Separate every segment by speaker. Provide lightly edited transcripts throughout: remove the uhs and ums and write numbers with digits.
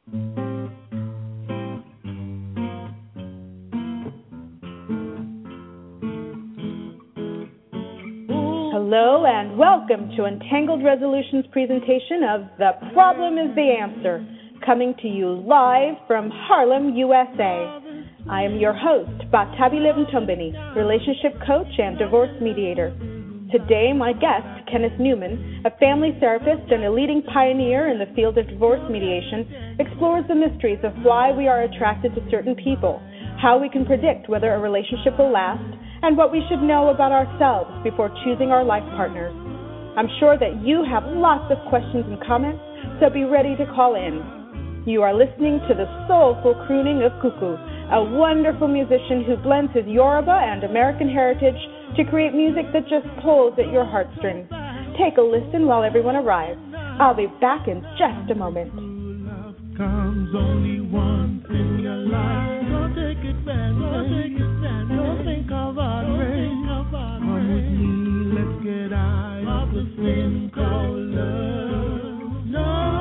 Speaker 1: Hello and welcome to Untangled Resolutions presentation of The Problem is the Answer, coming to you live from Harlem, USA. I am your host, Batabi Leventombini, relationship coach and divorce mediator. Today, my guest, Kenneth Newman, a family therapist and a leading pioneer in the field of divorce mediation, explores the mysteries of why we are attracted to certain people, how we can predict whether a relationship will last, and what we should know about ourselves before choosing our life partners. I'm sure that you have lots of questions and comments, so be ready to call in. You are listening to the soulful crooning of Cuckoo, a wonderful musician who blends his Yoruba and American heritage to create music that just pulls at your heartstrings. Take a listen while everyone arrives. I'll be back in just a moment.
Speaker 2: Love comes only once in your life. Don't take it back. Don't think of our rain. Come with me, let's get out of the thing called love.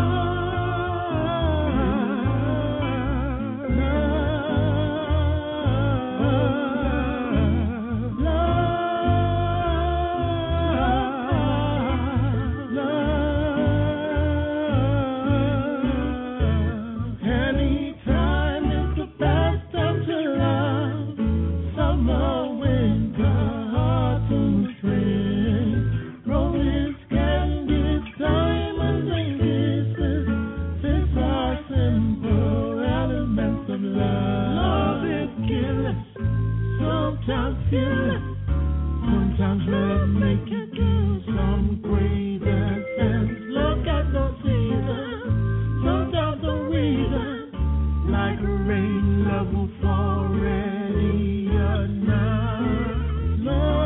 Speaker 2: Sometimes love make you do some great things. Look at the season, sometimes the reason, like a rain, love will fall ready now.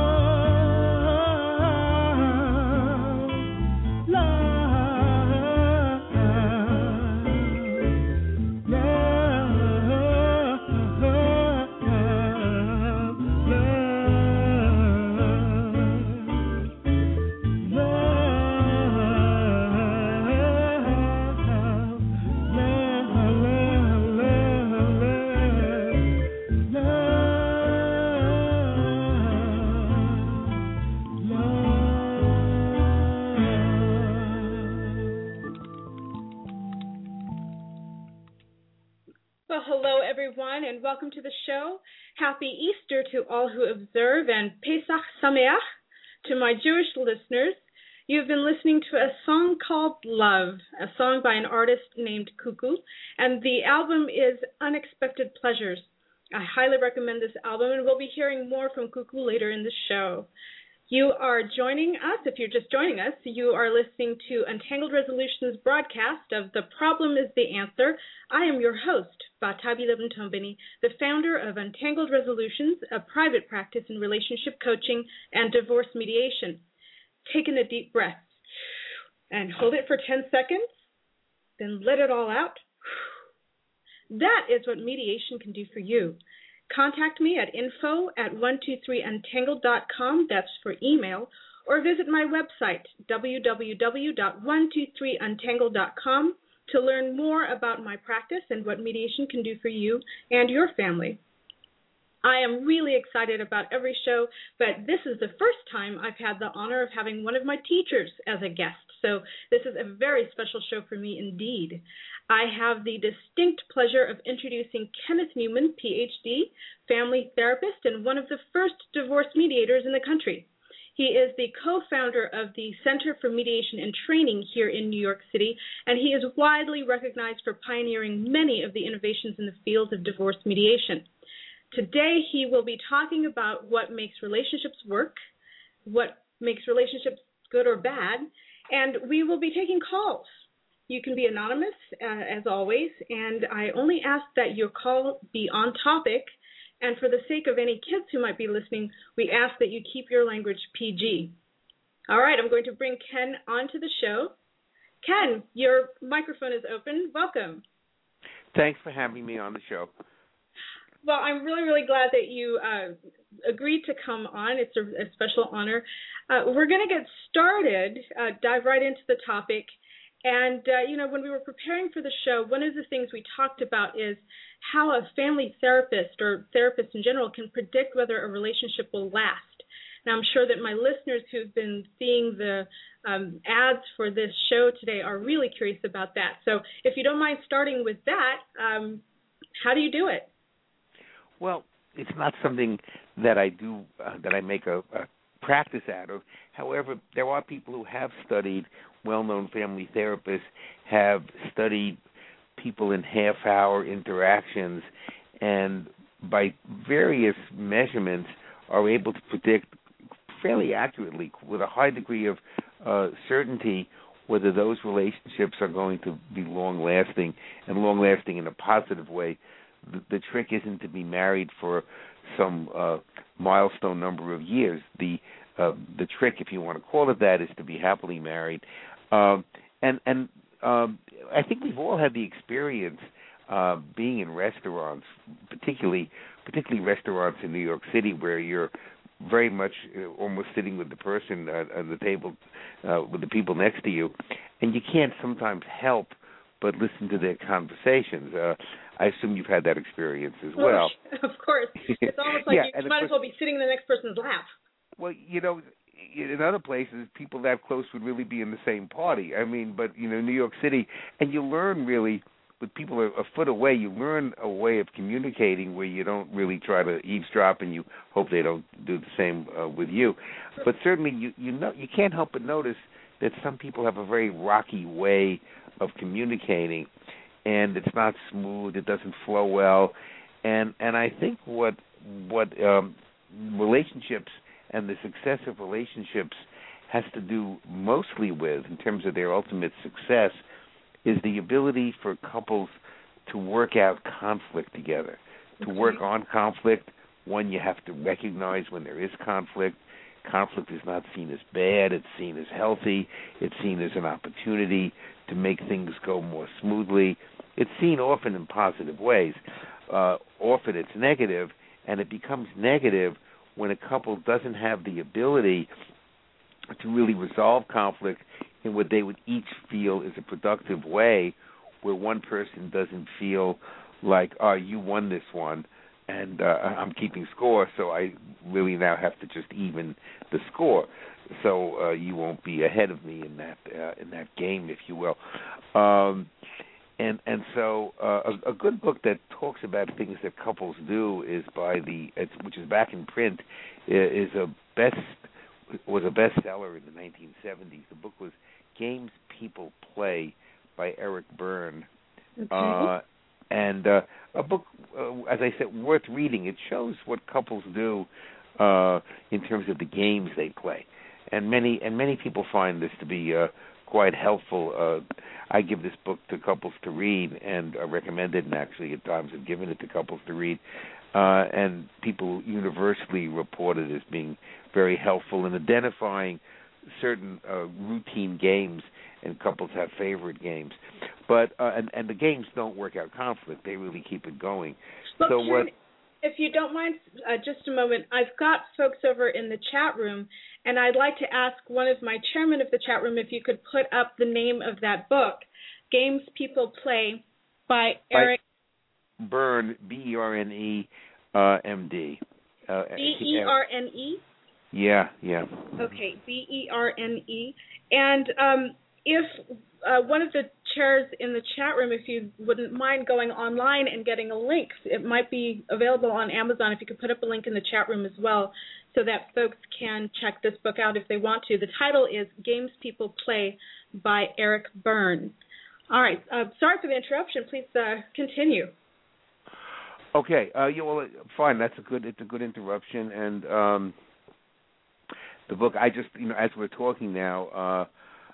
Speaker 1: Well, hello, everyone, and welcome to the show. Happy Easter to all who observe, and Pesach Sameach to my Jewish listeners. You've been listening to a song called Love, a song by an artist named Cuckoo, and the album is Unexpected Pleasures. I highly recommend this album, and we'll be hearing more from Cuckoo later in the show. You are joining us, if you're just joining us, you are listening to Untangled Resolutions broadcast of The Problem is the Answer. I am your host, Batabi Leventombini, the founder of Untangled Resolutions, a private practice in relationship coaching and divorce mediation. Take in a deep breath and hold it for 10 seconds, then let it all out. That is what mediation can do for you. Contact me at info@123untangled.com, that's for email, or visit my website, www.123untangled.com, to learn more about my practice and what mediation can do for you and your family. I am really excited about every show, but this is the first time I've had the honor of having one of my teachers as a guest, so this is a very special show for me indeed. I have the distinct pleasure of introducing Kenneth Newman, Ph.D., family therapist, and one of the first divorce mediators in the country. He is the co-founder of the Center for Mediation and Training here in New York City, and he is widely recognized for pioneering many of the innovations in the field of divorce mediation. Today, he will be talking about what makes relationships work, what makes relationships good or bad, and we will be taking calls. You can be anonymous, as always, and I only ask that your call be on topic, and for the sake of any kids who might be listening, we ask that you keep your language PG. All right, I'm going to bring Ken onto the show. Ken, your microphone is open. Welcome.
Speaker 3: Thanks for having me on the show.
Speaker 1: Well, I'm really, really glad that you agreed to come on. It's a special honor. We're going to get started, dive right into the topic. And, when we were preparing for the show, one of the things we talked about is how a family therapist or therapist in general can predict whether a relationship will last. Now, I'm sure that my listeners who've been seeing the ads for this show today are really curious about that. So if you don't mind starting with that, how do you do it?
Speaker 3: Well, it's not something that I do, that I make a practice out of. However, there are people who have studied, well-known family therapists, have studied people in half-hour interactions, and by various measurements are able to predict fairly accurately, with a high degree of certainty, whether those relationships are going to be long-lasting, and long-lasting in a positive way. The trick isn't to be married for some milestone number of years. The trick, if you want to call it that, is to be happily married. And I think we've all had the experience being in restaurants, particularly restaurants in New York City, where you're very much almost sitting with the person at the table, with the people next to you, and you can't sometimes help but listen to their conversations. I assume you've had that experience as well.
Speaker 1: Of course. It's almost like you might as well be sitting in the next person's lap.
Speaker 3: Well, in other places, people that close would really be in the same party. I mean, but, New York City, and you learn really, with people a foot away, you learn a way of communicating where you don't really try to eavesdrop, and you hope they don't do the same with you. But certainly, you can't help but notice that some people have a very rocky way of communicating, and it's not smooth. It doesn't flow well, and I think what relationships and the success of relationships has to do mostly with, in terms of their ultimate success, is the ability for couples to work out conflict together, to work on conflict. One, you have to recognize when there is conflict. Conflict is not seen as bad. It's seen as healthy. It's seen as an opportunity to make things go more smoothly. It's seen often in positive ways. Often it's negative, and it becomes negative when a couple doesn't have the ability to really resolve conflict in what they would each feel is a productive way, where one person doesn't feel like, you won this one, and I'm keeping score, so I really now have to just even the score, so you won't be ahead of me in that game, if you will. And so a good book that talks about things that couples do is which is back in print, was a bestseller in the 1970s. The book was Games People Play by Eric Berne.
Speaker 1: Okay.
Speaker 3: And a book, as I said, worth reading. It shows what couples do in terms of the games they play, and many people find this to be quite helpful. I give this book to couples to read, and I recommend it, and actually at times have given it to couples to read, and people universally report it as being very helpful in identifying certain routine games, and couples have favorite games. But and the games don't work out conflict; they really keep it going.
Speaker 1: Well, so Karen, if you don't mind, just a moment, I've got folks over in the chat room, and I'd like to ask one of my chairmen of the chat room if you could put up the name of that book, Games People Play by Eric
Speaker 3: Berne, B-E-R-N-E, M-D.
Speaker 1: B-E-R-N-E?
Speaker 3: Yeah.
Speaker 1: Okay, B-E-R-N-E. And if one of the chairs in the chat room, if you wouldn't mind going online and getting a link, it might be available on Amazon. If you could put up a link in the chat room as well so that folks can check this book out if they want to. The title is Games People Play by Eric Berne. All right. Sorry for the interruption. Please continue.
Speaker 3: Okay. Well, fine. It's a good interruption. And the book, I just, as we're talking now,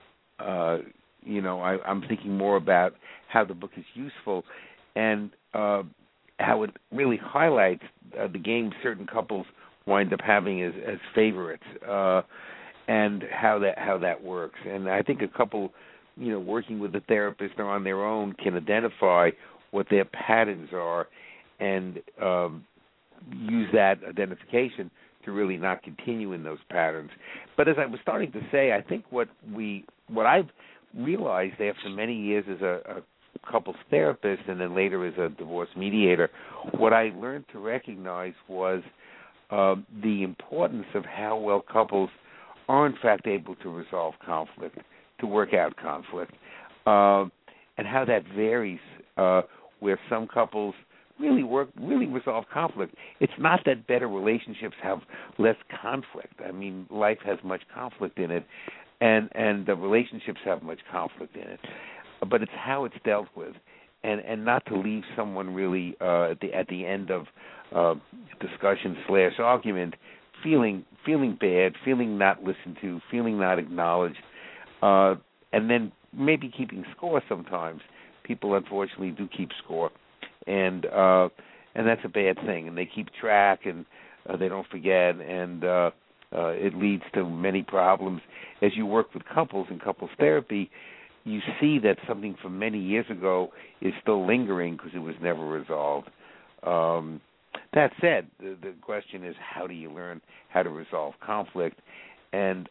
Speaker 3: I'm thinking more about how the book is useful and how it really highlights the games certain couples wind up having as favorites, and how that works. And I think a couple, working with a therapist or on their own, can identify what their patterns are and use that identification to really not continue in those patterns. But as I was starting to say, I think what I've realized after many years as a couples therapist and then later as a divorce mediator, what I learned to recognize was the importance of how well couples are in fact able to resolve conflict, to work out conflict, and how that varies, where some couples really resolve conflict. It's not that better relationships have less conflict. I mean, life has much conflict in it, and the relationships have much conflict in it. But it's how it's dealt with, and not to leave someone really at the end of discussion / argument feeling bad, feeling not listened to, feeling not acknowledged, and then maybe keeping score sometimes. People unfortunately do keep score, and that's a bad thing. And they keep track, and they don't forget, and it leads to many problems. As you work with couples in couples therapy, you see that something from many years ago is still lingering because it was never resolved. That said, the question is, how do you learn how to resolve conflict? And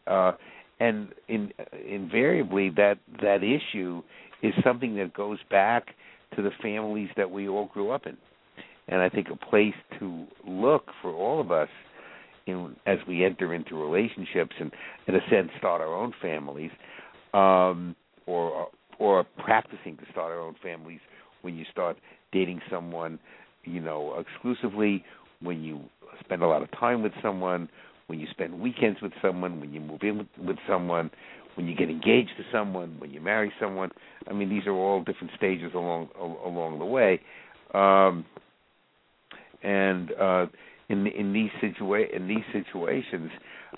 Speaker 3: invariably, that issue is something that goes back to the families that we all grew up in. And I think a place to look for all of us as we enter into relationships and, in a sense, start our own families, or practicing to start our own families when you start dating someone, exclusively, when you spend a lot of time with someone, when you spend weekends with someone, when you move in with someone, when you get engaged to someone, when you marry someone. I mean, these are all different stages along the way. In these situations,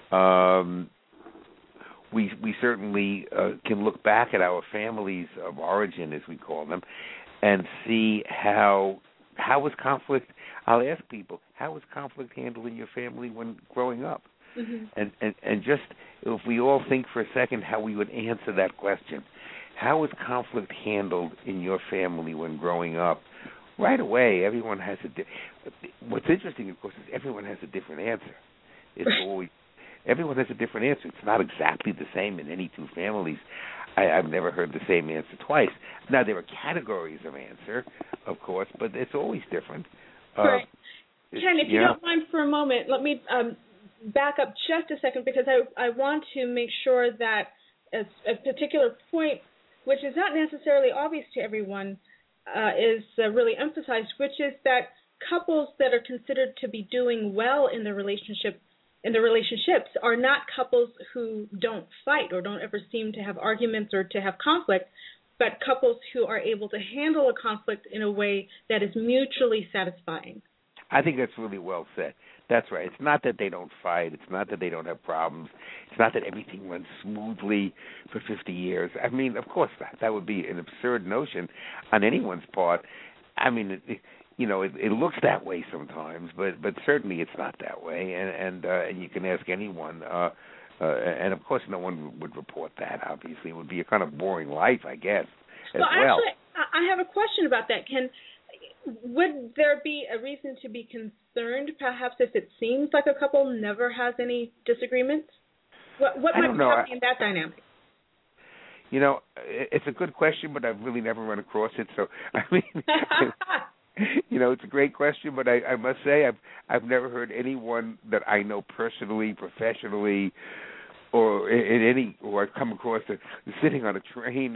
Speaker 3: we certainly can look back at our families of origin, as we call them, and see how was conflict. I'll ask people, how was conflict handled in your family when growing up? Mm-hmm. And just if we all think for a second how we would answer that question, how was conflict handled in your family when growing up? Right away, everyone has what's interesting, of course, is everyone has a different answer. It's always everyone has a different answer. It's not exactly the same in any two families. I've never heard the same answer twice. Now, there are categories of answer, of course, but it's always different.
Speaker 1: Right. Ken, if you don't mind for a moment, let me back up just a second, because I want to make sure that a particular point, which is not necessarily obvious to everyone, is really emphasized, which is that couples that are considered to be doing well in the relationships are not couples who don't fight or don't ever seem to have arguments or to have conflict, but couples who are able to handle a conflict in a way that is mutually satisfying.
Speaker 3: I think that's really well said. That's right. It's not that they don't fight. It's not that they don't have problems. It's not that everything runs smoothly for 50 years. I mean, of course, that would be an absurd notion on anyone's part. I mean, it looks that way sometimes, but certainly it's not that way. And you can ask anyone, and of course, no one would report that. Obviously, it would be a kind of boring life, I guess.
Speaker 1: Actually, I have a question about that, Ken. Would there be a reason to be concerned, perhaps, if it seems like a couple never has any disagreements? What might be happening in that dynamic?
Speaker 3: It's a good question, but I've really never run across it. So, I mean, it's a great question, but I must say I've never heard anyone that I know personally, professionally, or or I've come across sitting on a train.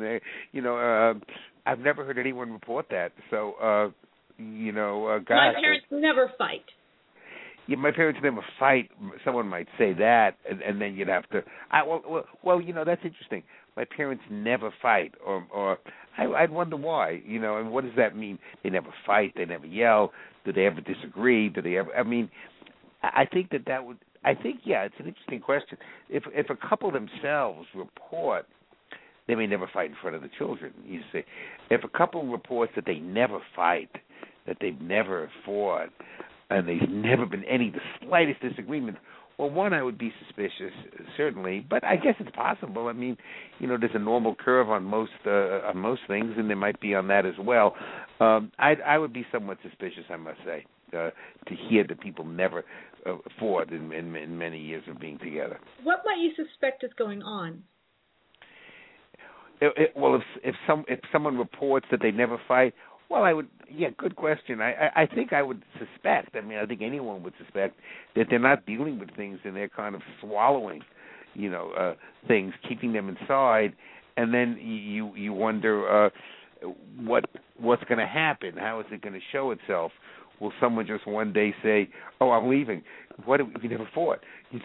Speaker 3: I've never heard anyone report that. So, gosh.
Speaker 1: My parents never fight.
Speaker 3: Yeah, my parents never fight. Someone might say that, and then you'd have to. Well, that's interesting. My parents never fight, or I'd wonder why. And what does that mean? They never fight. They never yell. Do they ever disagree? Do they ever? I mean, I think that would. I think it's an interesting question. If a couple themselves report, they may never fight in front of the children. You see, if a couple reports that they never fight, that they've never fought, and there's never been the slightest disagreement, well, one, I would be suspicious, certainly, but I guess it's possible. I mean, there's a normal curve on most things, and there might be on that as well. I would be somewhat suspicious, I must say, to hear that people never fought in many years of being together.
Speaker 1: What might you suspect is going on?
Speaker 3: Well, if someone reports that they never fight, well, I would. Yeah, good question. I think I would suspect. I mean, I think anyone would suspect that they're not dealing with things and they're kind of swallowing, things, keeping them inside, and then you wonder what's going to happen. How is it going to show itself? Will someone just one day say, "Oh, I'm leaving"? What if we never fought?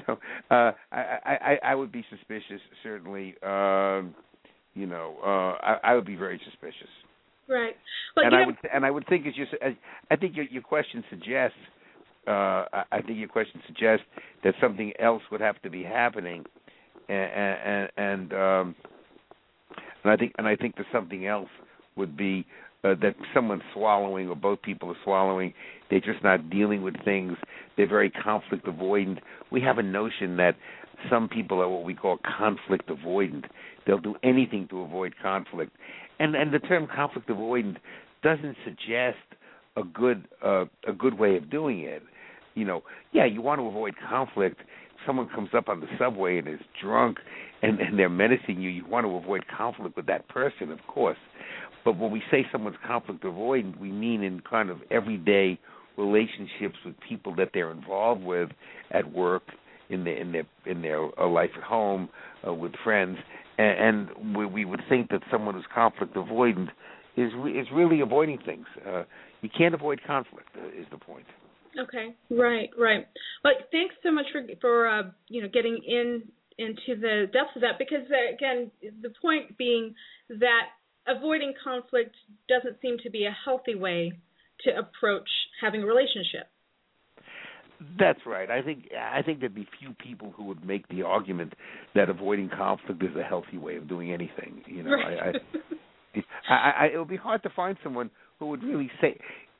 Speaker 3: I would be suspicious. Certainly, I would be very suspicious.
Speaker 1: Right. Well,
Speaker 3: I would think it's just. I think your question suggests. I think your question suggests that something else would have to be happening, and I think that something else would be that someone's swallowing or both people are swallowing. They're just not dealing with things. They're very conflict avoidant. We have a notion that some people are what we call conflict avoidant. They'll do anything to avoid conflict. And the term conflict avoidant doesn't suggest a good way of doing it. You want to avoid conflict. If someone comes up on the subway and is drunk and they're menacing you, you want to avoid conflict with that person, of course. But when we say someone's conflict avoidant, we mean in kind of everyday relationships with people that they're involved with at work, in their life at home, with friends, and we would think that someone who's conflict avoidant is really avoiding things. You can't avoid conflict, is the point.
Speaker 1: Okay, right. But thanks so much for getting into the depths of that, because again, the point being that avoiding conflict doesn't seem to be a healthy way to approach having a relationship.
Speaker 3: That's right. I think there'd be few people who would make the argument that avoiding conflict is a healthy way of doing anything.
Speaker 1: Right.
Speaker 3: It would be hard to find someone who would really say,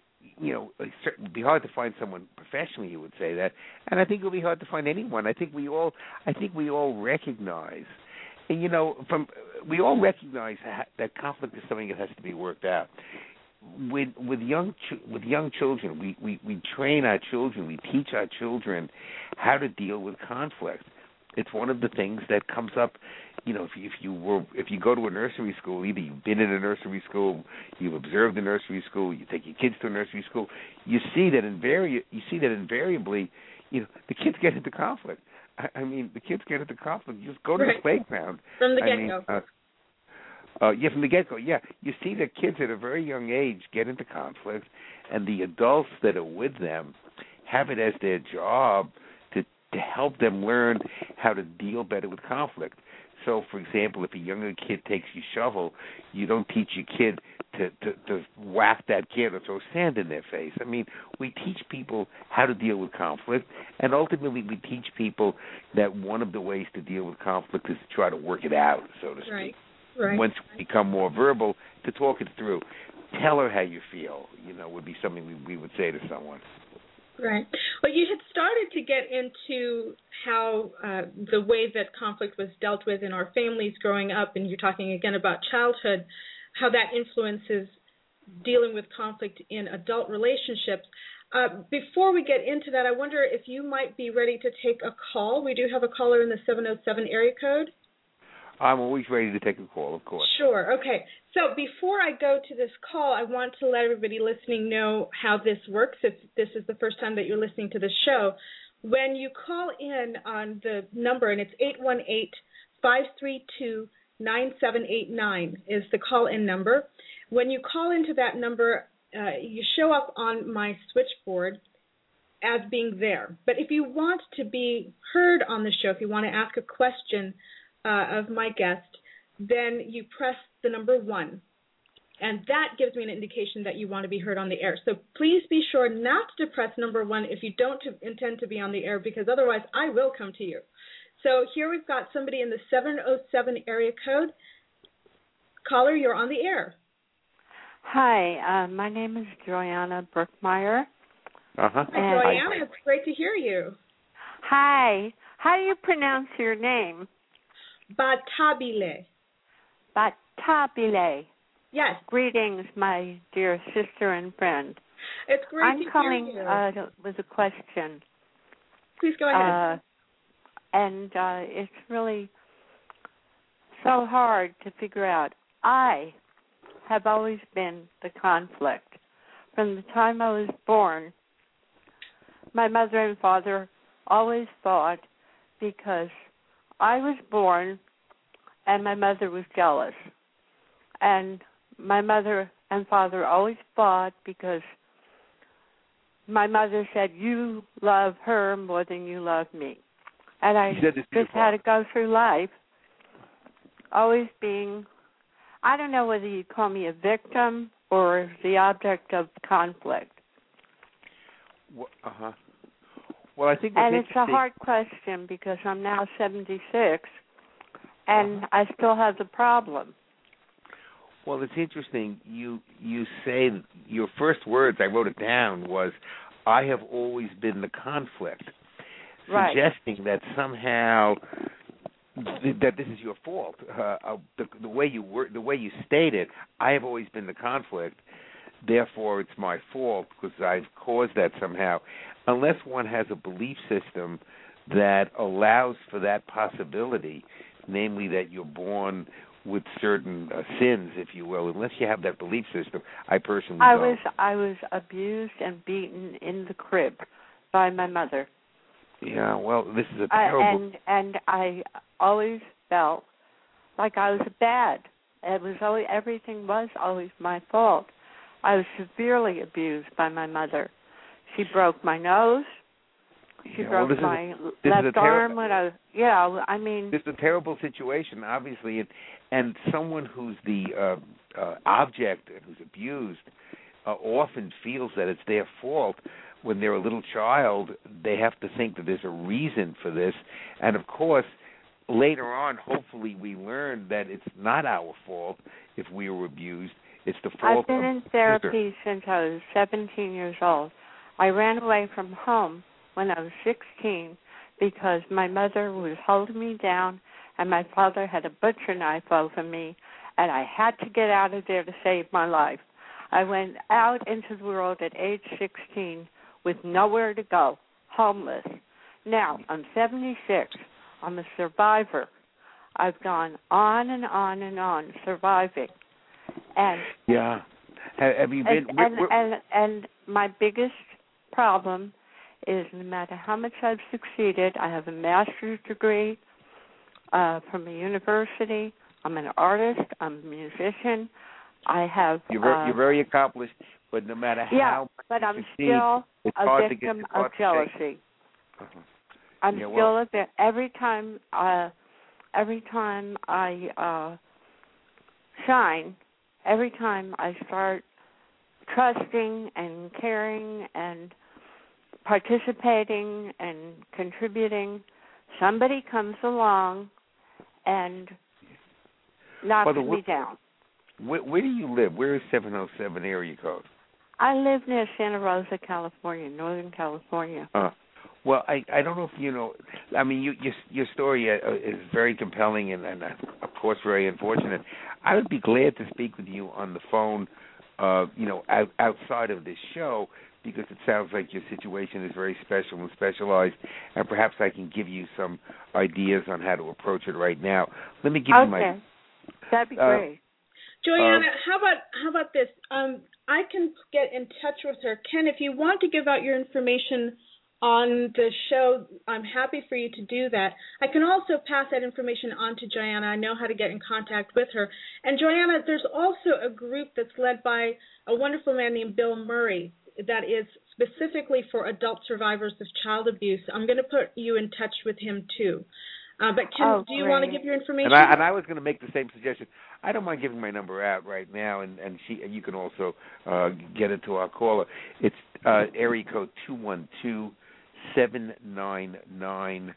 Speaker 3: it'd be hard to find someone professionally who would say that, and I think it would be hard to find anyone. I think we all recognize, and we all recognize that conflict is something that has to be worked out. With young children, we train our children, we teach our children how to deal with conflict. It's one of the things that comes up. If you go to a nursery school, either you've been in a nursery school, you've observed a nursery school, you take your kids to a nursery school, you see that invariably, the kids get into conflict. I mean, the kids get into conflict. You just go to the playground
Speaker 1: from the get-go.
Speaker 3: From the get-go, yeah. You see that kids at a very young age get into conflict, and the adults that are with them have it as their job to help them learn how to deal better with conflict. So, for example, if a younger kid takes your shovel, you don't teach your kid to whack that kid or throw sand in their face. I mean, we teach people how to deal with conflict, and ultimately we teach people that one of the ways to deal with conflict is to try to work it out, so to speak.
Speaker 1: Right.
Speaker 3: Once we become more verbal, to talk it through. Tell her how you feel, would be something we would say to someone.
Speaker 1: Right. Well, you had started to get into how the way that conflict was dealt with in our families growing up, and you're talking again about childhood, how that influences dealing with conflict in adult relationships. Before we get into that, I wonder if you might be ready to take a call. We do have a caller in the 707 area code.
Speaker 3: I'm always ready to take a call, of course.
Speaker 1: Sure. Okay. So before I go to this call, I want to let everybody listening know how this works. If this is the first time that you're listening to the show, when you call in on the number, and it's 818-532-9789 is the call-in number. When you call into that number, you show up on my switchboard as being there. But if you want to be heard on the show, if you want to ask a question of my guest, then you press the number 1, and that gives me an indication that you want to be heard on the air. So please be sure not to press number 1 if you don't intend to be on the air, because otherwise I will come to you. So here we've got somebody in the 707 area code. Caller, you're on the air.
Speaker 4: Hi, my name is Joanna Berkmeyer.
Speaker 3: Uh-huh.
Speaker 1: Hi, Joanna. It's great to hear you.
Speaker 4: Hi. How do you pronounce your name?
Speaker 1: Batabile.
Speaker 4: Batabile.
Speaker 1: Yes.
Speaker 4: Greetings, my dear sister and friend.
Speaker 1: It's great to hear you.
Speaker 4: I'm calling with a question.
Speaker 1: Please go ahead.
Speaker 4: And it's really so hard to figure out. I have always been the conflict. From the time I was born, my mother and father always fought because I was born and my mother was jealous. And my mother and father always fought because my mother said, you love her more than you love me. And I just had to go through life always being, I don't know whether you call me a victim or the object of conflict.
Speaker 3: Uh-huh. Well, I think
Speaker 4: and it's a hard question because I'm now 76 and I still have the problem.
Speaker 3: Well, it's interesting. You say your first words, I wrote it down, was, I have always been the conflict,
Speaker 4: right.
Speaker 3: Suggesting that somehow that this is your fault. The way you state it, I have always been the conflict, therefore it's my fault because I've caused that somehow. Unless one has a belief system that allows for that possibility, namely that you're born with certain sins, if you will, unless you have that belief system, I personally don't.
Speaker 4: I was abused and beaten in the crib by my mother.
Speaker 3: Yeah, well, this is a terrible...
Speaker 4: And I always felt like I was bad. Everything was always my fault. I was severely abused by my mother. She broke my nose. She broke my left arm when I was... Yeah, I mean...
Speaker 3: This is a terrible situation, obviously, and someone who's the object and who's abused often feels that it's their fault. When they're a little child, they have to think that there's a reason for this. And, of course, later on, hopefully we learn that it's not our fault if we were abused. It's the fault
Speaker 4: I've been in therapy since I was 17 years old. I ran away from home when I was 16 because my mother was holding me down and my father had a butcher knife over me, and I had to get out of there to save my life. I went out into the world at age 16 with nowhere to go, homeless. Now, I'm 76. I'm a survivor. I've gone on and on and on surviving. And
Speaker 3: yeah. Have you been...
Speaker 4: And my biggest problem is no matter how much I've succeeded, I have a master's degree from a university. I'm an artist. I'm a musician. I have...
Speaker 3: You're very accomplished, but no matter how much
Speaker 4: but I'm
Speaker 3: succeed,
Speaker 4: still
Speaker 3: it's
Speaker 4: a
Speaker 3: hard
Speaker 4: victim
Speaker 3: to get,
Speaker 4: of jealousy.
Speaker 3: Uh-huh.
Speaker 4: I'm still a victim. Every time I shine, every time I start trusting and caring and participating and contributing, somebody comes along and knocks me down.
Speaker 3: Where do you live? Where is 707 area code?
Speaker 4: I live near Santa Rosa, California, Northern California.
Speaker 3: Well, I don't know if you know. I mean, your story is very compelling and of course very unfortunate. I would be glad to speak with you on the phone, outside of this show, because it sounds like your situation is very special and specialized, and perhaps I can give you some ideas on how to approach it right now. Let me give you my...
Speaker 4: That'd be great.
Speaker 1: Joanna, how about this? I can get in touch with her. Ken, if you want to give out your information on the show, I'm happy for you to do that. I can also pass that information on to Joanna. I know how to get in contact with her. And Joanna, there's also a group that's led by a wonderful man named Bill Murray that is specifically for adult survivors of child abuse. I'm going to put you in touch with him too. But Ken, do you want to give your information?
Speaker 3: And I was going to make the same suggestion. I don't mind giving my number out right now, and you can also get it to our caller. It's area code 212-799-4302,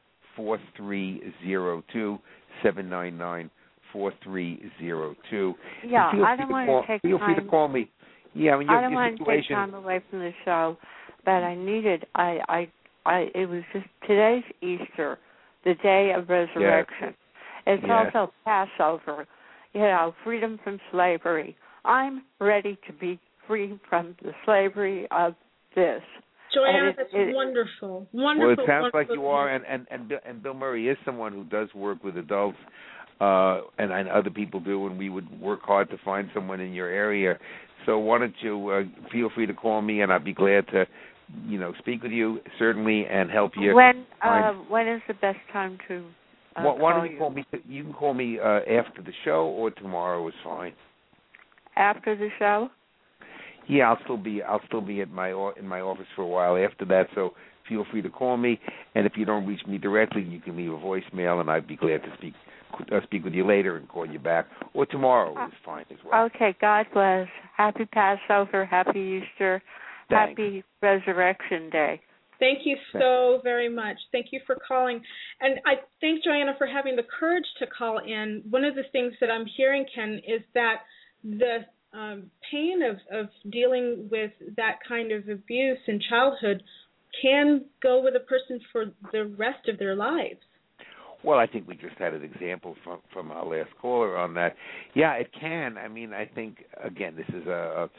Speaker 3: 799-4302.
Speaker 4: Yeah, I don't want to take time.
Speaker 3: Feel free to call me. Yeah,
Speaker 4: I don't want to take time away from the show, but I needed. It was just today's Easter, the day of resurrection.
Speaker 3: Yes.
Speaker 4: It's also Passover, freedom from slavery. I'm ready to be free from the slavery of this.
Speaker 1: Joanna, that's wonderful. Wonderful.
Speaker 3: Well, it sounds like you are, and Bill Murray is someone who does work with adults. and other people do, and we would work hard to find someone in your area. So why don't you feel free to call me, and I'd be glad to, speak with you certainly and help you.
Speaker 4: When is the best time to?
Speaker 3: Why don't you call me? You can call me after the show, or tomorrow is fine.
Speaker 4: After the show?
Speaker 3: Yeah, I'll still be in my office for a while after that. So feel free to call me, and if you don't reach me directly, you can leave a voicemail, and I'd be glad to speak with you later and call you back. Or tomorrow is fine as well.
Speaker 4: Okay. God bless. Happy Passover. Happy Easter.
Speaker 3: Thanks.
Speaker 4: Happy Resurrection Day.
Speaker 1: Thank you so very much. Thank you for calling. And I thank Joanna for having the courage to call in. One of the things that I'm hearing, Ken, is that the pain of dealing with that kind of abuse in childhood can go with a person for the rest of their lives.
Speaker 3: Well, I think we just had an example from our last caller on that. Yeah, it can. I mean, I think, again, this is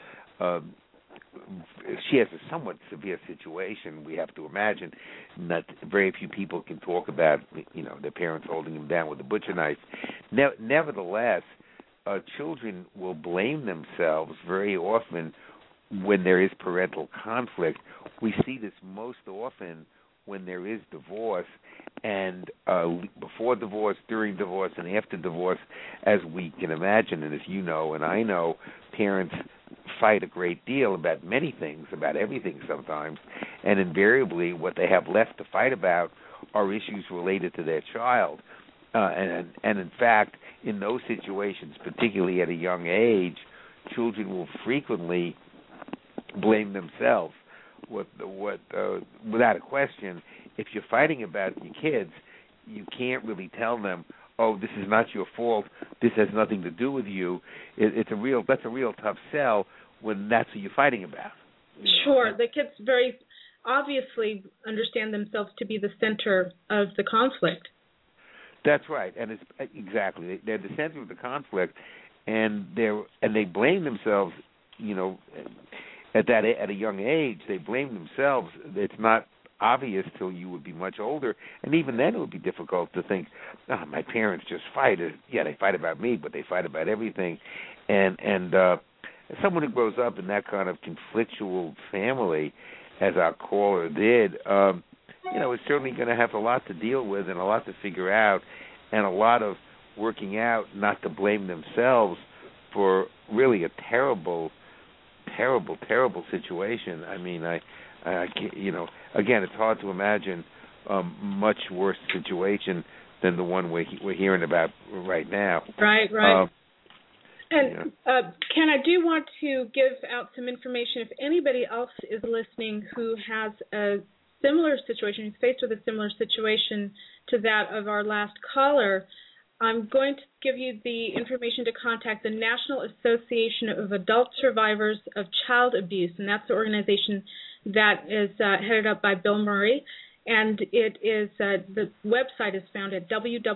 Speaker 3: she has a somewhat severe situation. We have to imagine that very few people can talk about, their parents holding them down with a butcher knife. Nevertheless, children will blame themselves very often when there is parental conflict. We see this most often when there is divorce, and before divorce, during divorce, and after divorce, as we can imagine, and as you know and I know, parents fight a great deal about many things, about everything sometimes, and invariably what they have left to fight about are issues related to their child. And in fact, in those situations, particularly at a young age, children will frequently blame themselves. Without a question, if you're fighting about your kids, you can't really tell them, "Oh, this is not your fault. This has nothing to do with you." That's a real tough sell when that's what you're fighting about.
Speaker 1: Sure, the kids very obviously understand themselves to be the center of the conflict.
Speaker 3: That's right, and it's exactly they're the center of the conflict, and they blame themselves. At a young age, they blame themselves. It's not obvious till you would be much older, and even then it would be difficult to think, "Oh, my parents just fight." Yeah, they fight about me, but they fight about everything. And someone who grows up in that kind of conflictual family, as our caller did, is certainly going to have a lot to deal with and a lot to figure out, and a lot of working out not to blame themselves for really a terrible situation. I mean, I again, it's hard to imagine a much worse situation than the one we're hearing about right now.
Speaker 1: Right. And Ken, I do want to give out some information. If anybody else is listening who has a similar situation, who's faced with a similar situation to that of our last caller, I'm going to give you the information to contact the National Association of Adult Survivors of Child Abuse, and that's the organization that is headed up by Bill Murray. And it is the website is found at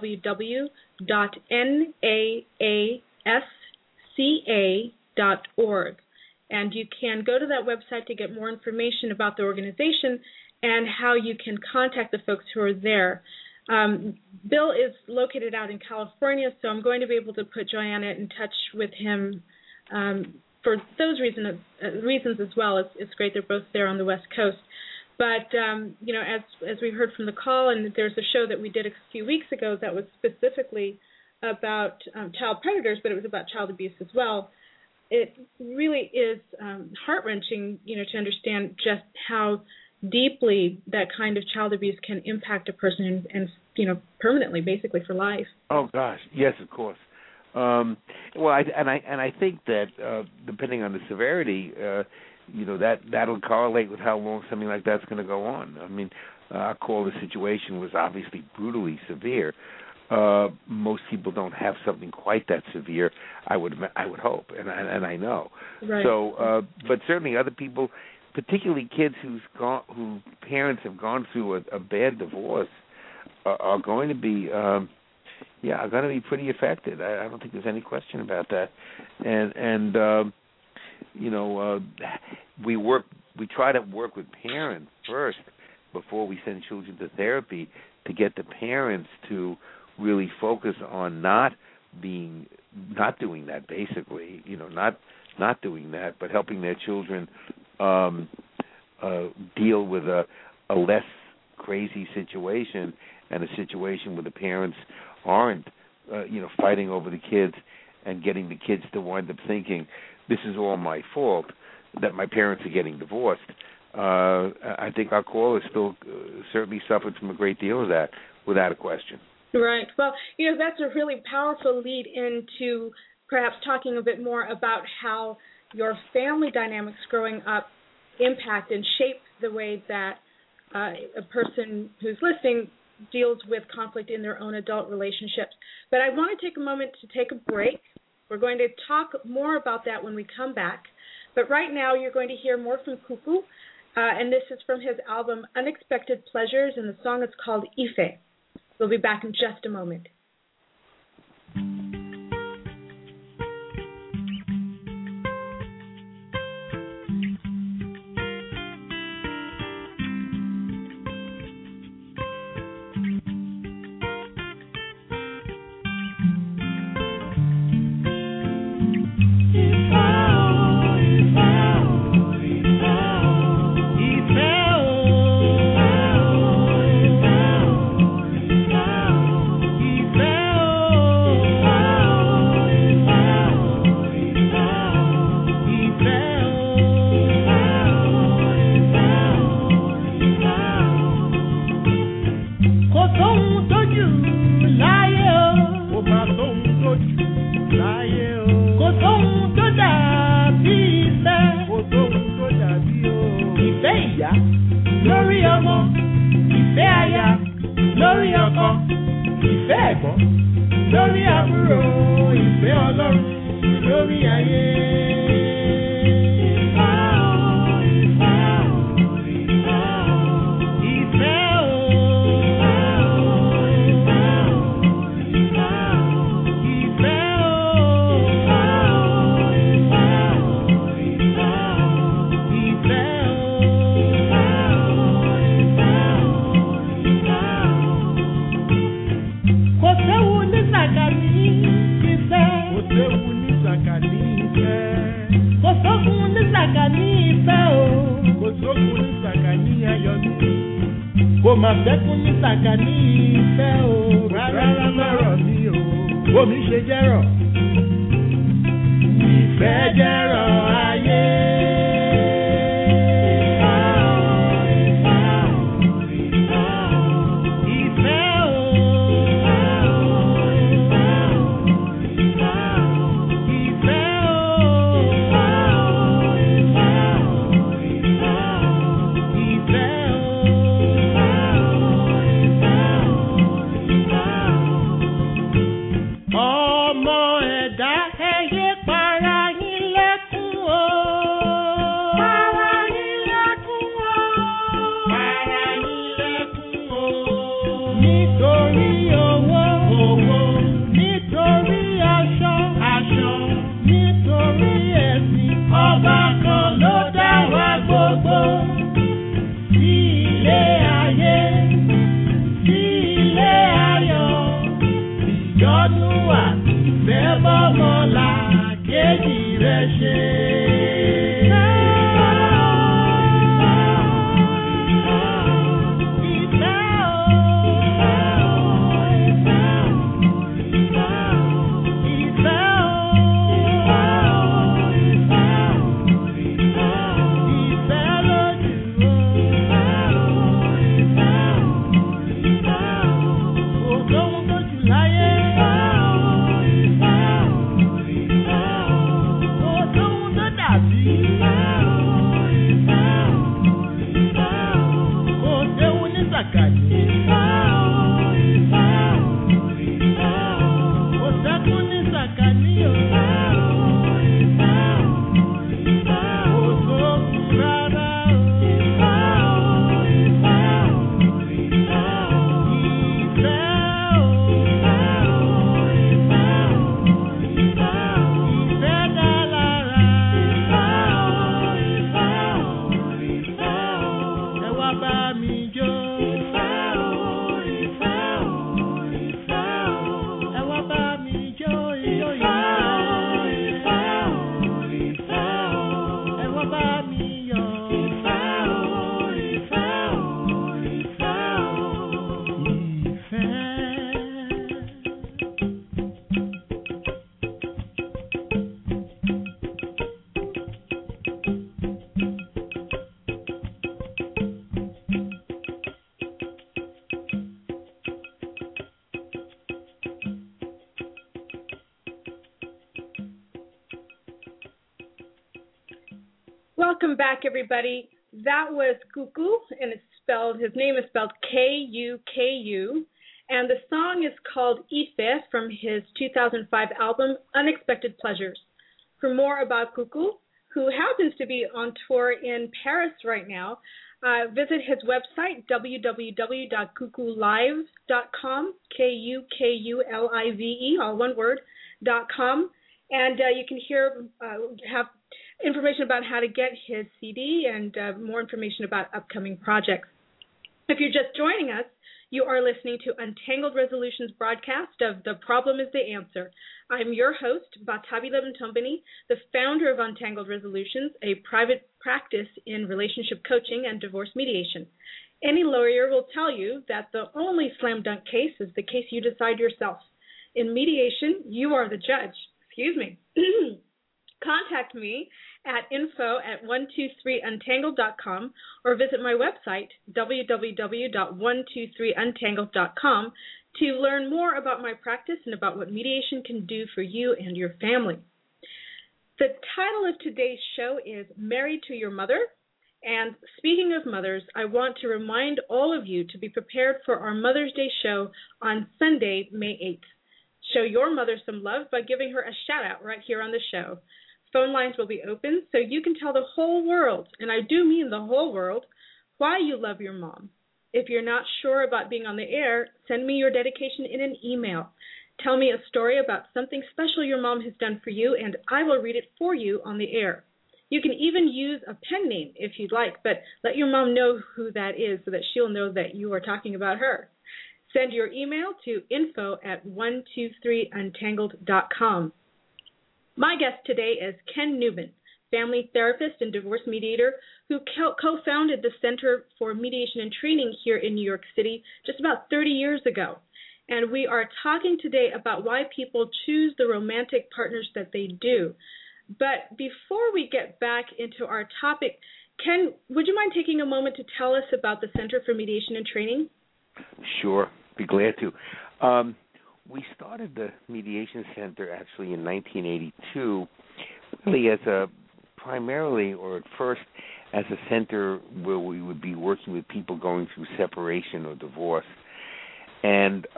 Speaker 1: www.naasca.org. And you can go to that website to get more information about the organization and how you can contact the folks who are there. Bill is located out in California, so I'm going to be able to put Joanna in touch with him for those reasons as well. It's great they're both there on the West Coast. But, as we heard from the call, and there's a show that we did a few weeks ago that was specifically about child predators, but it was about child abuse as well. It really is heart-wrenching, to understand just how deeply that kind of child abuse can impact a person and permanently, basically for life.
Speaker 3: Oh gosh, yes, of course. I think that depending on the severity, that'll correlate with how long something like that's going to go on. I mean, our caller's situation was obviously brutally severe. Most people don't have something quite that severe. I would hope, and I know.
Speaker 1: Right.
Speaker 3: So, but certainly other people, particularly kids whose parents have gone through a bad divorce, are going to be pretty affected. I don't think there's any question about that. We try to work with parents first before we send children to therapy to get the parents to really focus on not doing that, basically, not doing that, but helping their children deal with a less crazy situation, and a situation where the parents aren't fighting over the kids and getting the kids to wind up thinking this is all my fault that my parents are getting divorced. I think our caller still certainly suffered from a great deal of that, without a question.
Speaker 1: Right. Well, that's a really powerful lead into perhaps talking a bit more about how your family dynamics growing up impact and shape the way that a person who's listening deals with conflict in their own adult relationships. But I want to take a moment to take a break. We're going to talk more about that when we come back. But right now you're going to hear more from Kuku, and this is from his album Unexpected Pleasures, and the song is called Ife. We'll be back in just a moment. Welcome back, everybody. That was Kuku, and his name is spelled K-U-K-U, and the song is called Ife from his 2005 album, Unexpected Pleasures. For more about Kuku, who happens to be on tour in Paris right now, visit his website, www.kukulive.com, K-U-K-U-L-I-V-E, all one word, .com, and you can have information about how to get his CD and more information about upcoming projects. If you're just joining us, you are listening to Untangled Resolutions broadcast of The Problem is the Answer. I'm your host, Batabila Mtombeni, the founder of Untangled Resolutions, a private practice in relationship coaching and divorce mediation. Any lawyer will tell you that the only slam dunk case is the case you decide yourself. In mediation, you are the judge. Excuse me. Contact me at info@123untangled.com or visit my website, www.123untangled.com, to learn more about my practice and about what mediation can do for you and your family. The title of today's show is Married to Your Mother. And speaking of mothers, I want to remind all of you to be prepared for our Mother's Day show on Sunday, May 8th. Show your mother some love by giving her a shout-out right here on the show. Phone lines will be open so you can tell the whole world, and I do mean the whole world, why you love your mom. If you're not sure about being on the air, send me your dedication in an email. Tell me a story about something special your mom has done for you, and I will read it for you on the air. You can even use a pen name if you'd like, but let your mom know who that is so that she'll know that you are talking about her. Send your email to info@123untangled.com. My guest today is Ken Newman, family therapist and divorce mediator who co-founded the Center for Mediation and Training here in New York City just about 30 years ago. And we are talking today about why people choose the romantic partners that they do. But before we get back into our topic, Ken, would you mind taking a moment to tell us about the Center for Mediation and Training?
Speaker 3: Sure, be glad to. We started the Mediation Center actually in 1982, really as at first as a center where we would be working with people going through separation or divorce. And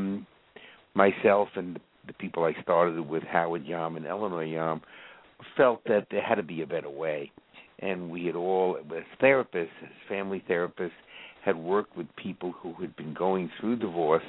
Speaker 3: myself and the people I started with, Howard Yam and Eleanor Yam, felt that there had to be a better way. And we had all, as therapists, as family therapists, had worked with people who had been going through divorce.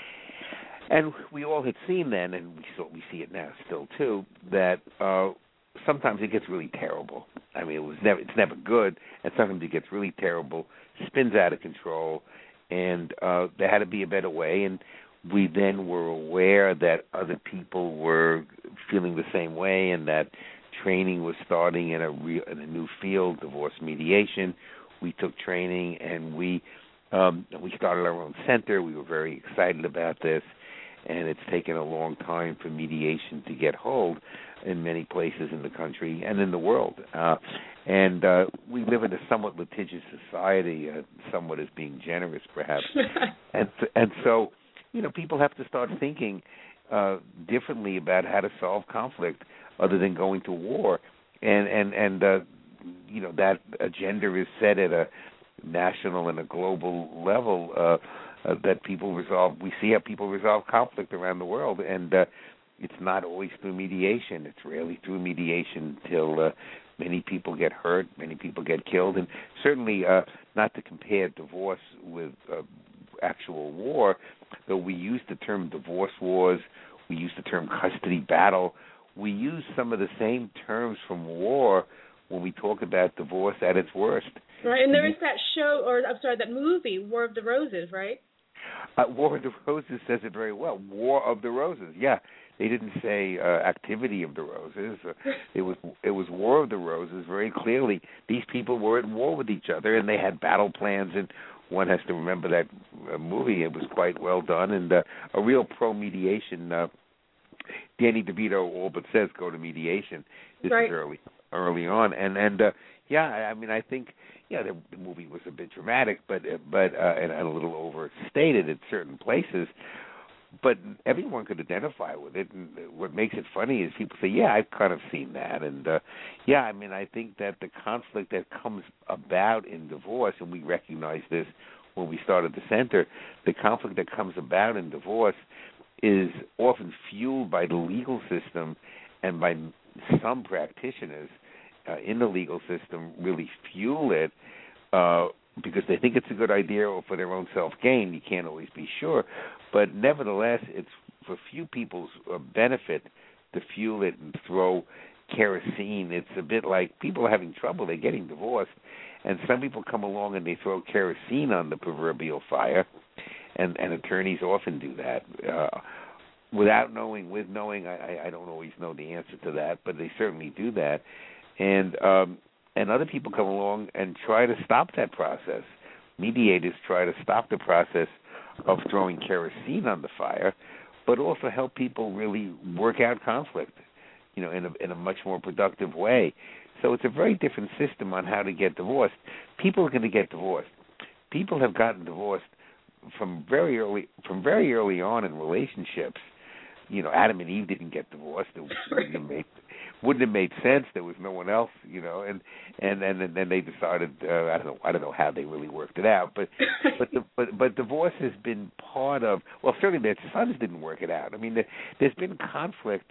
Speaker 3: And we all had seen then, and we see it now still too, that sometimes it gets really terrible. I mean, it's never good, and sometimes it gets really terrible, spins out of control, and there had to be a better way. And we then were aware that other people were feeling the same way, and that training was starting in a new field, divorce mediation. We took training, and we started our own center. We were very excited about this. And it's taken a long time for mediation to get hold in many places in the country and in the world. And we live in a somewhat litigious society, somewhat as being generous, perhaps. and so, people have to start thinking differently about how to solve conflict other than going to war. And that agenda is set at a national and a global level, that people resolve. We see how people resolve conflict around the world, and it's not always through mediation. It's rarely through mediation till many people get hurt, many people get killed, and certainly not to compare divorce with actual war, though we use the term divorce wars, we use the term custody battle, we use some of the same terms from war when we talk about divorce at its worst.
Speaker 1: Right, and there is that show, that movie, War of the Roses, right?
Speaker 3: War of the Roses says it very well. War of the Roses. Yeah, they didn't say Activity of the Roses. It was War of the Roses. Very clearly, these people were at war with each other, and they had battle plans. And one has to remember that movie. It was quite well done, and a real pro-mediation. Danny DeVito all but says go to mediation. This
Speaker 1: right.
Speaker 3: is early on, and yeah, I mean, I think. Yeah, the movie was a bit dramatic, but and a little overstated at certain places. But everyone could identify with it. And what makes it funny is people say, "Yeah, I've kind of seen that." And yeah, I mean, I think that the conflict that comes about in divorce, and we recognize this when we started the center, the conflict that comes about in divorce is often fueled by the legal system and by some practitioners. In the legal system really fuel it because they think it's a good idea or for their own self-gain. You can't always be sure. But nevertheless, it's for few people's benefit to fuel it and throw kerosene. It's a bit like people are having trouble. They're getting divorced. And some people come along and they throw kerosene on the proverbial fire. And attorneys often do that. Without knowing, with knowing, I don't always know the answer to that, but they certainly do that. And other people come along and try to stop that process. Mediators try to stop the process of throwing kerosene on the fire, but also help people really work out conflict, you know, in a much more productive way. So it's a very different system on how to get divorced. People are going to get divorced. People have gotten divorced from very early on in relationships. You know, Adam and Eve didn't get divorced. It wouldn't have made sense. There was no one else, you know, and then they decided. I don't know how they really worked it out, but divorce has been part of. Well, certainly their sons didn't work it out. I mean, there's been conflict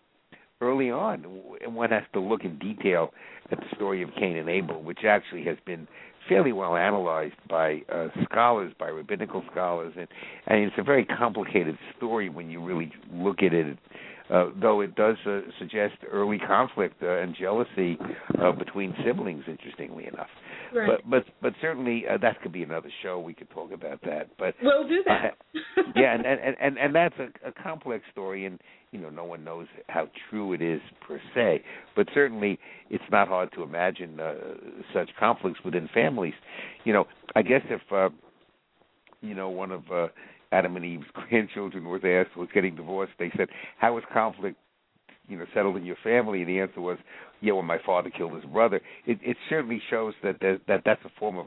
Speaker 3: early on, and one has to look in detail at the story of Cain and Abel, which actually has been fairly well analyzed by scholars, by rabbinical scholars, and it's a very complicated story when you really look at it, though it does suggest early conflict and jealousy between siblings, interestingly enough.
Speaker 1: Right.
Speaker 3: But certainly that could be another show. We could talk about that. But
Speaker 1: we'll do that.
Speaker 3: Yeah, and that's a complex story, and you know, no one knows how true it is per se. But certainly, it's not hard to imagine such conflicts within families. You know, I guess if you know, one of Adam and Eve's grandchildren was getting divorced, they said, "How was conflict, you know, settled in your family?" And the answer was, "Yeah, when my father killed his brother." It certainly shows that that's a form of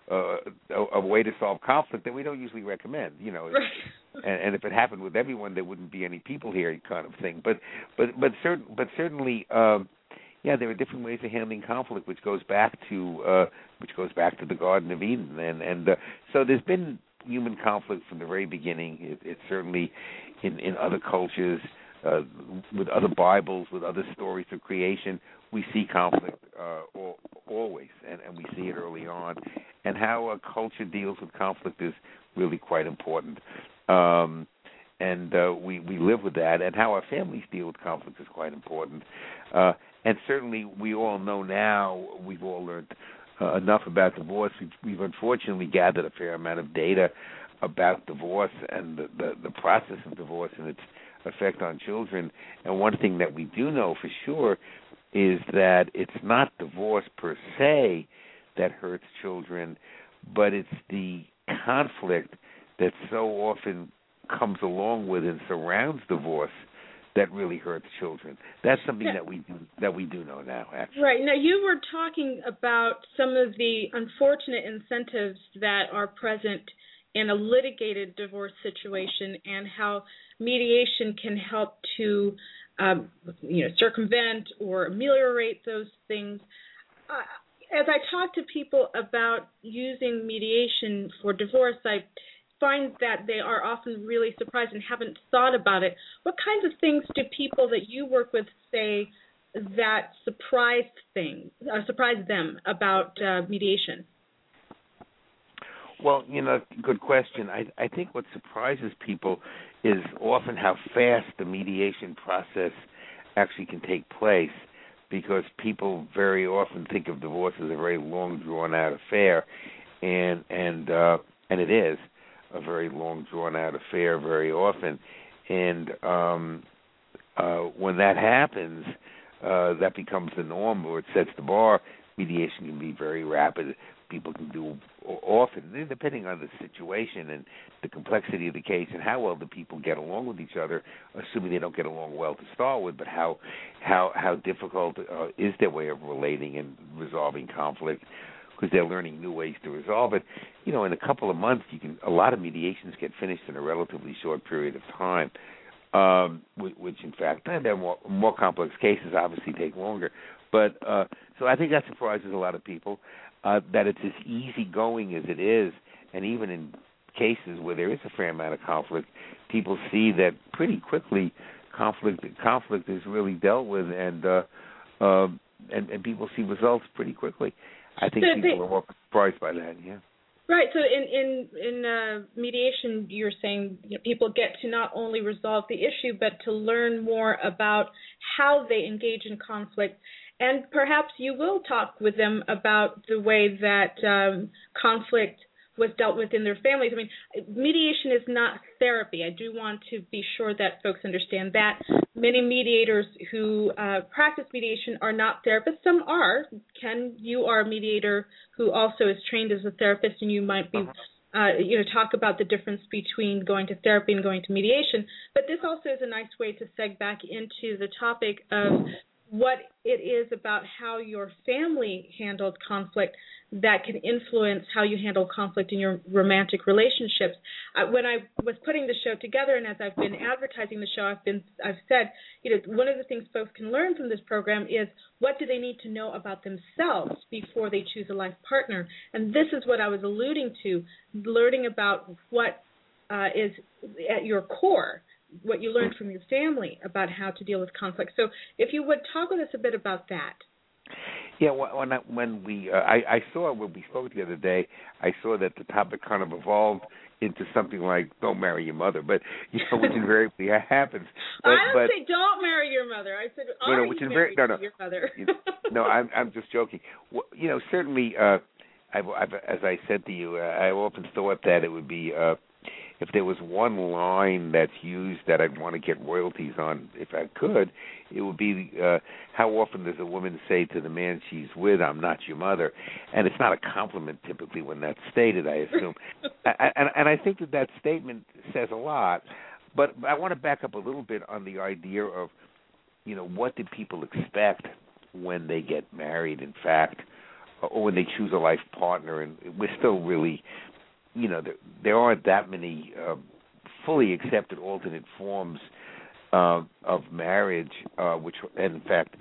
Speaker 3: a way to solve conflict that we don't usually recommend. You know,
Speaker 1: right.
Speaker 3: and if it happened with everyone, there wouldn't be any people here, kind of thing. But certainly, yeah, there are different ways of handling conflict, which goes back to the Garden of Eden, and so there's been human conflict from the very beginning. It's certainly in other cultures, with other Bibles, with other stories of creation, we see conflict always, and we see it early on. And how a culture deals with conflict is really quite important. And we live with that, and how our families deal with conflict is quite important. And certainly we all know now, we've all learned enough about divorce. We've unfortunately gathered a fair amount of data about divorce and the process of divorce and its effect on children. And one thing that we do know for sure is that it's not divorce per se that hurts children, but it's the conflict that so often comes along with and surrounds divorce that really hurts children. That's something that we do know now, actually.
Speaker 1: Right. Now, you were talking about some of the unfortunate incentives that are present in a litigated divorce situation and how mediation can help to circumvent or ameliorate those things. As I talk to people about using mediation for divorce, I find that they are often really surprised and haven't thought about it. What kinds of things do people that you work with say that surprise them about mediation?
Speaker 3: Well, good question. I think what surprises people is often how fast the mediation process actually can take place, because people very often think of divorce as a very long, drawn-out affair, and it is. a very long, drawn-out affair very often. And when that happens, that becomes the norm, or it sets the bar. Mediation can be very rapid. People can do often, depending on the situation and the complexity of the case and how well the people get along with each other, assuming they don't get along well to start with, but how difficult is their way of relating and resolving conflict, because they're learning new ways to resolve it. You know, in a couple of months, a lot of mediations get finished in a relatively short period of time, which in fact, they're more complex cases obviously take longer. But so I think that surprises a lot of people. That it's as easygoing as it is, and even in cases where there is a fair amount of conflict, people see that pretty quickly conflict is really dealt with, and people see results pretty quickly. I think people are more surprised by that. Yeah.
Speaker 1: Right. So in mediation, you're saying people get to not only resolve the issue, but to learn more about how they engage in conflict. And perhaps you will talk with them about the way that conflict was dealt with in their families. I mean, mediation is not therapy. I do want to be sure that folks understand that. Many mediators who practice mediation are not therapists. Some are. Ken, you are a mediator who also is trained as a therapist, and you might be talk about the difference between going to therapy and going to mediation. But this also is a nice way to seg back into the topic of what it is about how your family handled conflict that can influence how you handle conflict in your romantic relationships. When I was putting the show together, and as I've been advertising the show, I've said, one of the things folks can learn from this program is what do they need to know about themselves before they choose a life partner. And this is what I was alluding to, learning about what is at your core, what you learned from your family about how to deal with conflict. So if you would talk with us a bit about that.
Speaker 3: Yeah, I saw when we spoke the other day, I saw that the topic kind of evolved into something like "Don't marry your mother," but which invariably happens.
Speaker 1: I didn't say "Don't marry your mother." I said, "Are you married to your mother?"
Speaker 3: No, I'm just joking. Well, certainly, as I said to you, I often thought that it would be. If there was one line that's used that I'd want to get royalties on, if I could, it would be how often does a woman say to the man she's with, "I'm not your mother," and it's not a compliment typically when that's stated, I assume. And I think that statement says a lot. But I want to back up a little bit on the idea of, what do people expect when they get married? In fact, or when they choose a life partner, and we're still really. There aren't that many fully accepted alternate forms of marriage, and in fact,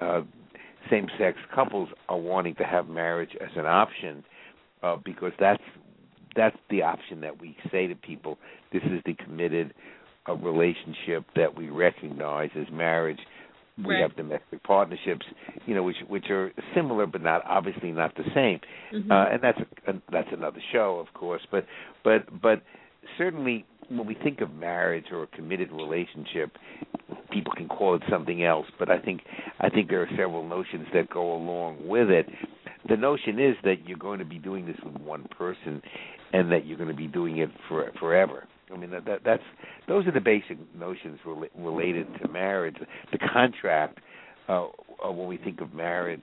Speaker 3: same-sex couples are wanting to have marriage as an option because that's the option that we say to people. This is the committed relationship that we recognize as marriage. We
Speaker 1: right.
Speaker 3: have domestic partnerships, which are similar but obviously not the same,
Speaker 1: mm-hmm.
Speaker 3: And that's another show, of course. But certainly when we think of marriage or a committed relationship, people can call it something else. But I think there are several notions that go along with it. The notion is that you're going to be doing this with one person, and that you're going to be doing it forever. I mean, those are the basic notions related to marriage. The contract, when we think of marriage,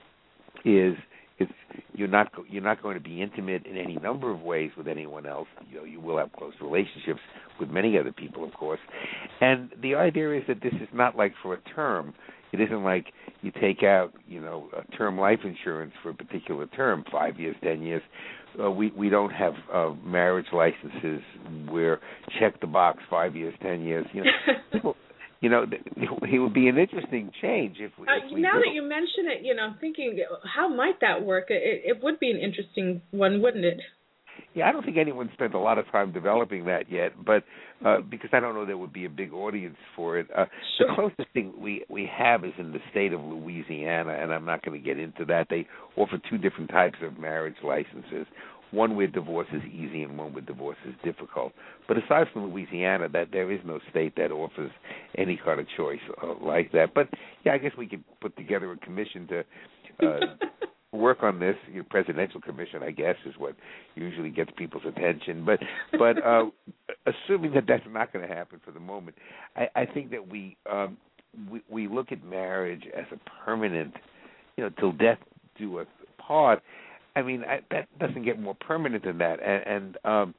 Speaker 3: is you're not going to be intimate in any number of ways with anyone else. You will have close relationships with many other people, of course. And the idea is that this is not like for a term. It isn't like you take out, a term life insurance for a particular term, 5 years, 10 years. We don't have marriage licenses where check the box 5 years, 10 years. People, it would be an interesting change if we
Speaker 1: now that you mention it, I'm thinking, how might that work? It would be an interesting one, wouldn't it?
Speaker 3: Yeah, I don't think anyone spent a lot of time developing that yet, but because I don't know there would be a big audience for it.
Speaker 1: Sure.
Speaker 3: The closest thing we have is in the state of Louisiana, and I'm not going to get into that. They offer two different types of marriage licenses, one where divorce is easy and one where divorce is difficult. But aside from Louisiana, that there is no state that offers any kind of choice like that. But, yeah, I guess we could put together a commission to work on this. Your presidential commission, I guess, is what usually gets people's attention. But assuming that that's not going to happen for the moment, I think that we look at marriage as a permanent, till death do us part. I mean, that doesn't get more permanent than that, and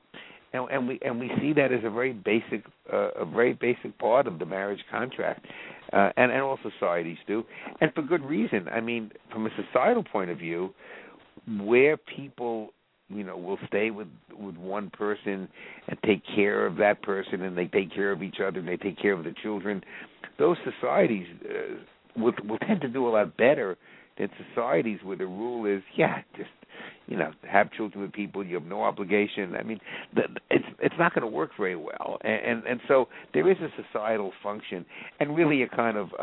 Speaker 3: we see that as a very basic part of the marriage contract, and all societies do, and for good reason. I mean, from a societal point of view, where people will stay with one person and take care of that person, and they take care of each other, and they take care of the children, those societies will tend to do a lot better than societies where the rule is, just have children with people. You have no obligation. I mean, it's not going to work very well. And so there is a societal function and really a kind of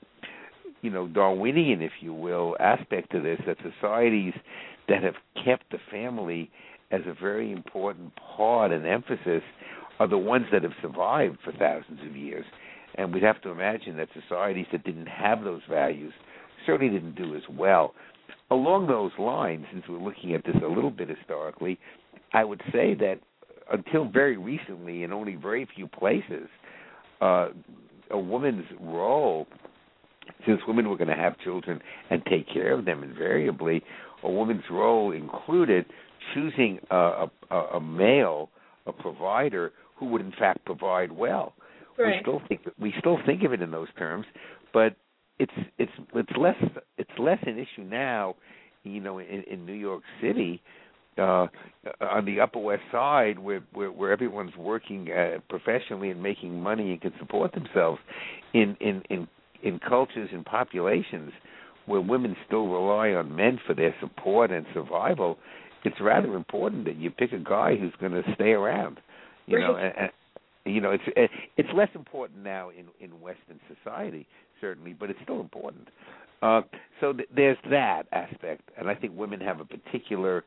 Speaker 3: Darwinian, if you will, aspect to this, that societies that have kept the family as a very important part and emphasis are the ones that have survived for thousands of years. And we'd have to imagine that societies that didn't have those values certainly didn't do as well. Along those lines, since we're looking at this a little bit historically, I would say that until very recently, in only very few places, a woman's role, since women were going to have children and take care of them invariably, a woman's role included choosing a male, a provider, who would in fact provide well.
Speaker 1: Right.
Speaker 3: We still think of it in those terms, but it's less an issue now, in New York City, on the Upper West Side, where everyone's working professionally and making money and can support themselves. In cultures and populations where women still rely on men for their support and survival, it's rather important that you pick a guy who's going to stay around. It's less important now in Western society, certainly, but it's still important. So there's that aspect, and I think women have a particular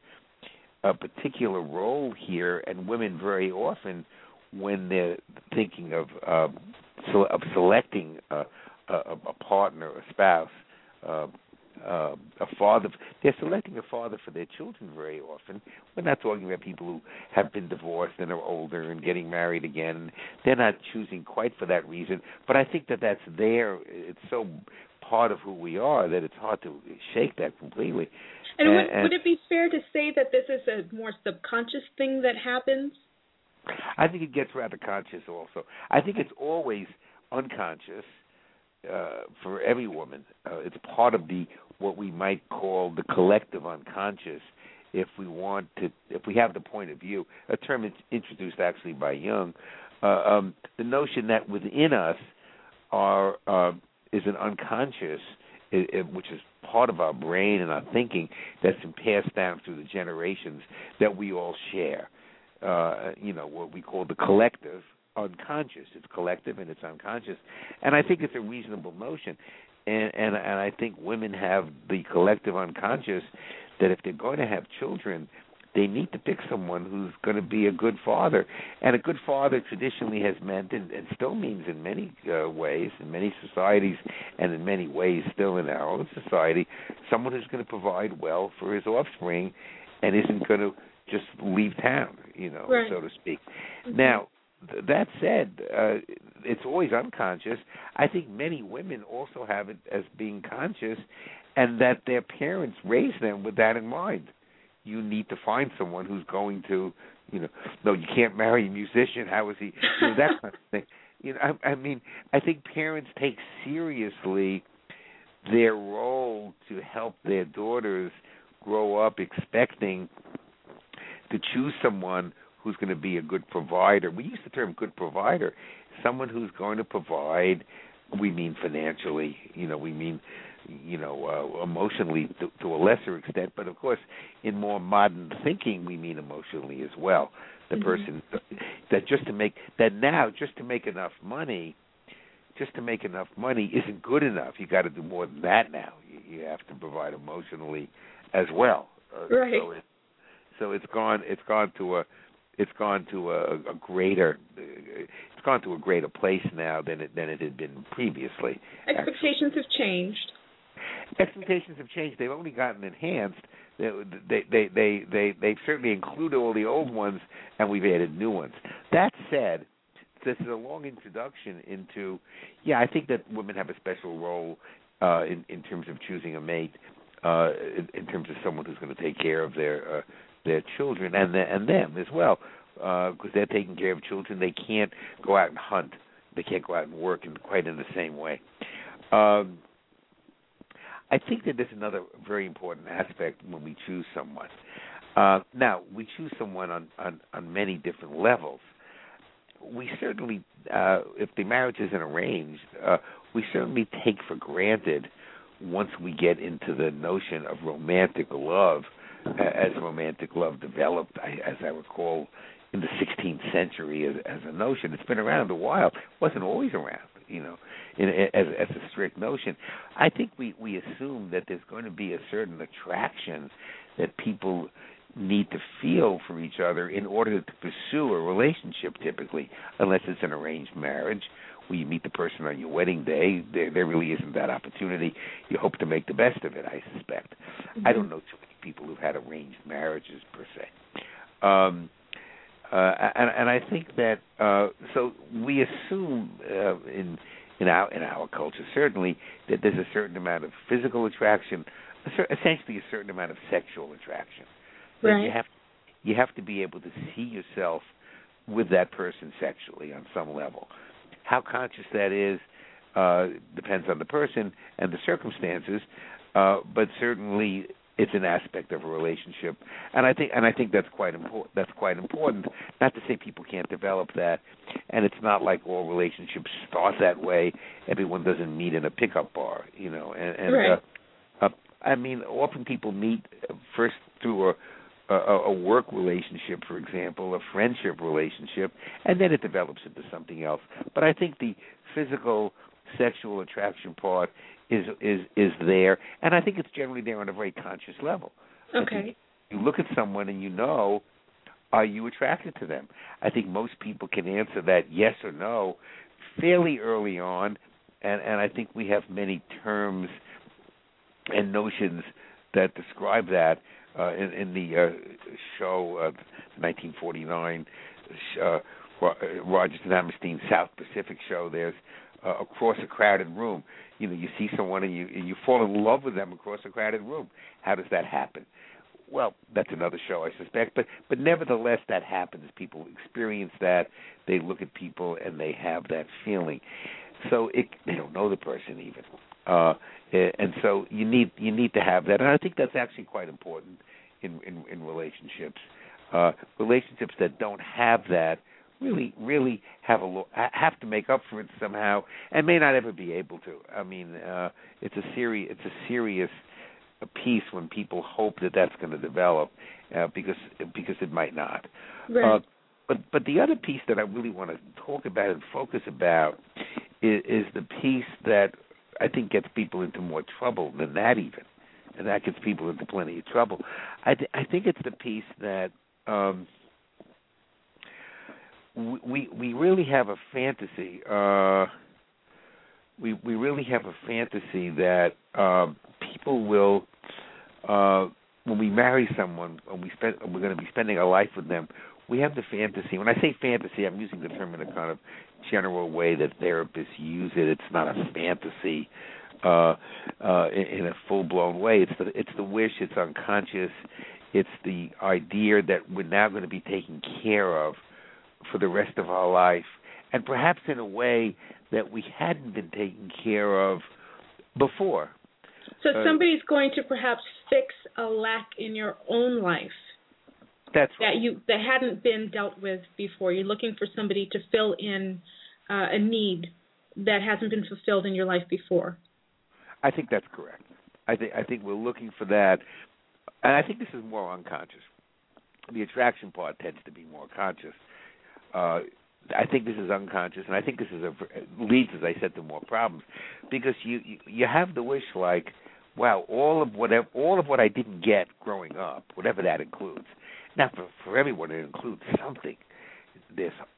Speaker 3: role here, and women very often, when they're thinking of selecting a partner, a spouse, a father, they're selecting a father for their children very often. We're not talking about people who have been divorced and are older and getting married again. They're not choosing quite for that reason, but I think that that's there. It's so part of who we are that it's hard to shake that completely.
Speaker 1: And would it be fair to say that this is a more subconscious thing that happens?
Speaker 3: I think it gets rather conscious also. I think it's always unconscious for every woman. It's part of what we might call the collective unconscious. If we have the point of view, a term introduced actually by Jung, the notion that within us is an unconscious, which is part of our brain and our thinking that's been passed down through the generations that we all share. What we call the collective unconscious. It's collective and it's unconscious, and I think it's a reasonable notion. And I think women have the collective unconscious that if they're going to have children, they need to pick someone who's going to be a good father. And a good father traditionally has meant, and still means in many ways, in many societies, and in many ways still in our own society, someone who's going to provide well for his offspring and isn't going to just leave town,
Speaker 1: right,
Speaker 3: so to speak. Mm-hmm. Now, that said, it's always unconscious. I think many women also have it as being conscious, and that their parents raised them with that in mind. You need to find someone who's going to, no, you can't marry a musician. How is he? That kind of thing. I mean, I think parents take seriously their role to help their daughters grow up expecting to choose someone who's going to be a good provider. We use the term good provider, someone who's going to provide. We mean financially, we mean, emotionally to a lesser extent, but of course, in more modern thinking, we mean emotionally as well. The mm-hmm. person that just to make enough money isn't good enough. You got to do more than that now. You have to provide emotionally as well.
Speaker 1: Right.
Speaker 3: So it's gone to a greater place now than it had been previously.
Speaker 1: Expectations have changed.
Speaker 3: expectations have changed. They've only gotten enhanced. They've certainly included all the old ones, and we've added new ones. That said, this is a long introduction into, I think that women have a special role in terms of choosing a mate, in terms of someone who's going to take care of their children and them as well, because they're taking care of children. They can't go out and hunt. They can't go out and work quite in the same way. I think that there's another very important aspect when we choose someone. Now, we choose someone on many different levels. We certainly, if the marriage isn't arranged, we certainly take for granted once we get into the notion of romantic love, as romantic love developed, as I recall, in the 16th century as a notion. It's been around a while. It wasn't always around, as a strict notion. I think we assume that there's going to be a certain attraction that people need to feel for each other in order to pursue a relationship, typically, unless it's an arranged marriage where you meet the person on your wedding day. There really isn't that opportunity. You hope to make the best of it, I suspect. Mm-hmm. I don't know too many people who've had arranged marriages, per se. And I think that so we assume in our culture certainly that there's a certain amount of physical attraction, essentially a certain amount of sexual attraction.
Speaker 1: Right.
Speaker 3: You have to be able to see yourself with that person sexually on some level. How conscious that is depends on the person and the circumstances, but certainly it's an aspect of a relationship, and I think that's quite important. That's quite important. Not to say people can't develop that, and it's not like all relationships start that way. Everyone doesn't meet in a pickup bar, And
Speaker 1: right.
Speaker 3: I mean, often people meet first through a work relationship, for example, a friendship relationship, and then it develops into something else. But I think the physical, sexual attraction part is there, and I think it's generally there on a very conscious level.
Speaker 1: Okay.
Speaker 3: You look at someone and are you attracted to them? I think most people can answer that yes or no fairly early on, and I think we have many terms and notions that describe that. In the show, 1949, Rodgers and Hammerstein South Pacific show, there's Across a Crowded Room. You see someone and you fall in love with them across a crowded room. How does that happen? Well, that's another show, I suspect, but nevertheless, that happens. People experience that. They look at people and they have that feeling. So they don't know the person even. And so you need to have that, and I think that's actually quite important in relationships. Relationships that don't have that really have to make up for it somehow, and may not ever be able to. I mean, it's a serious piece when people hope that that's going to develop, because it might not.
Speaker 1: Right.
Speaker 3: But the other piece that I really want to talk about and focus about is the piece that I think gets people into more trouble than that even, and that gets people into plenty of trouble. I think it's the piece that we really have a fantasy. We really have a fantasy that people will, when we marry someone, and we're going to be spending our life with them. We have the fantasy. When I say fantasy, I'm using the term in a kind of general way that therapists use it. It's not a fantasy in a full-blown way. It's the wish. It's unconscious. It's the idea that we're now going to be taken care of for the rest of our life, and perhaps in a way that we hadn't been taken care of before.
Speaker 1: So somebody's going to perhaps fix a lack in your own life.
Speaker 3: That's right.
Speaker 1: that hadn't been dealt with before. You're looking for somebody to fill in a need that hasn't been fulfilled in your life before. I
Speaker 3: think that's correct. I think we're looking for that, and I think this is more unconscious. The attraction part tends to be more conscious. I think this is unconscious, and I think this leads, as I said, to more problems, because you have the wish like, wow, all of what I didn't get growing up, whatever that includes. Now, for everyone, it includes something. There's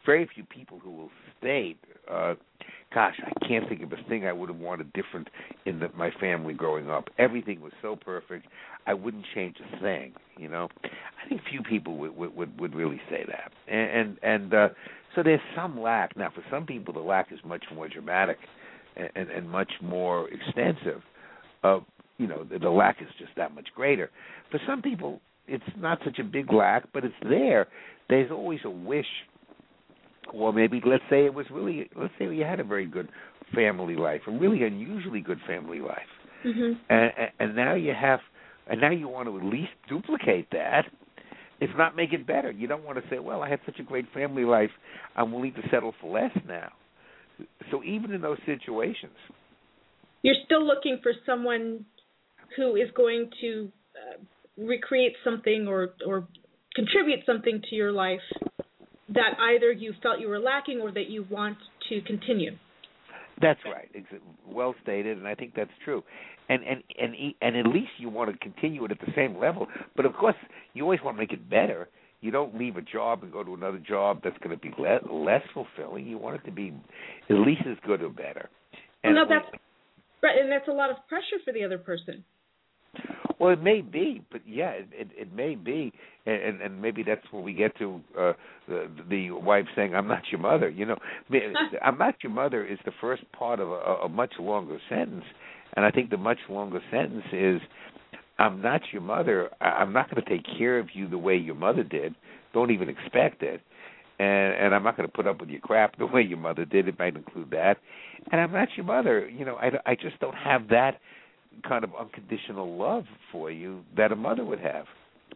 Speaker 3: very few people who will state, gosh, I can't think of a thing I would have wanted different in my family growing up. Everything was so perfect, I wouldn't change a thing, you know. I think few people would really say that. And so there's some lack. Now, for some people, the lack is much more dramatic and much more extensive. You know, the lack is just that much greater. For some people, it's not such a big lack, but it's there. There's always a wish, or maybe let's say you had a very good family life, a really unusually good family life, and now you want to at least duplicate that, if not make it better. You don't want to say, well, I had such a great family life, I'm willing to settle for less now. So even in those situations,
Speaker 1: you're still looking for someone who is going to recreate something or contribute something to your life that either you felt you were lacking or that you want to continue.
Speaker 3: That's right. Well stated, and I think that's true. And at least you want to continue it at the same level. But of course, you always want to make it better. You don't leave a job and go to another job that's going to be less fulfilling. You want it to be at least as good or better. And
Speaker 1: that's right, and that's a lot of pressure for the other person.
Speaker 3: Well, it may be, but yeah, it may be, and maybe that's where we get to the wife saying, "I'm not your mother." You know, "I'm not your mother" is the first part of a much longer sentence, and I think the much longer sentence is, "I'm not your mother. I'm not going to take care of you the way your mother did. Don't even expect it, and I'm not going to put up with your crap the way your mother did. It might include that, and I'm not your mother. You know, I just don't have that kind of unconditional love for you that a mother would have."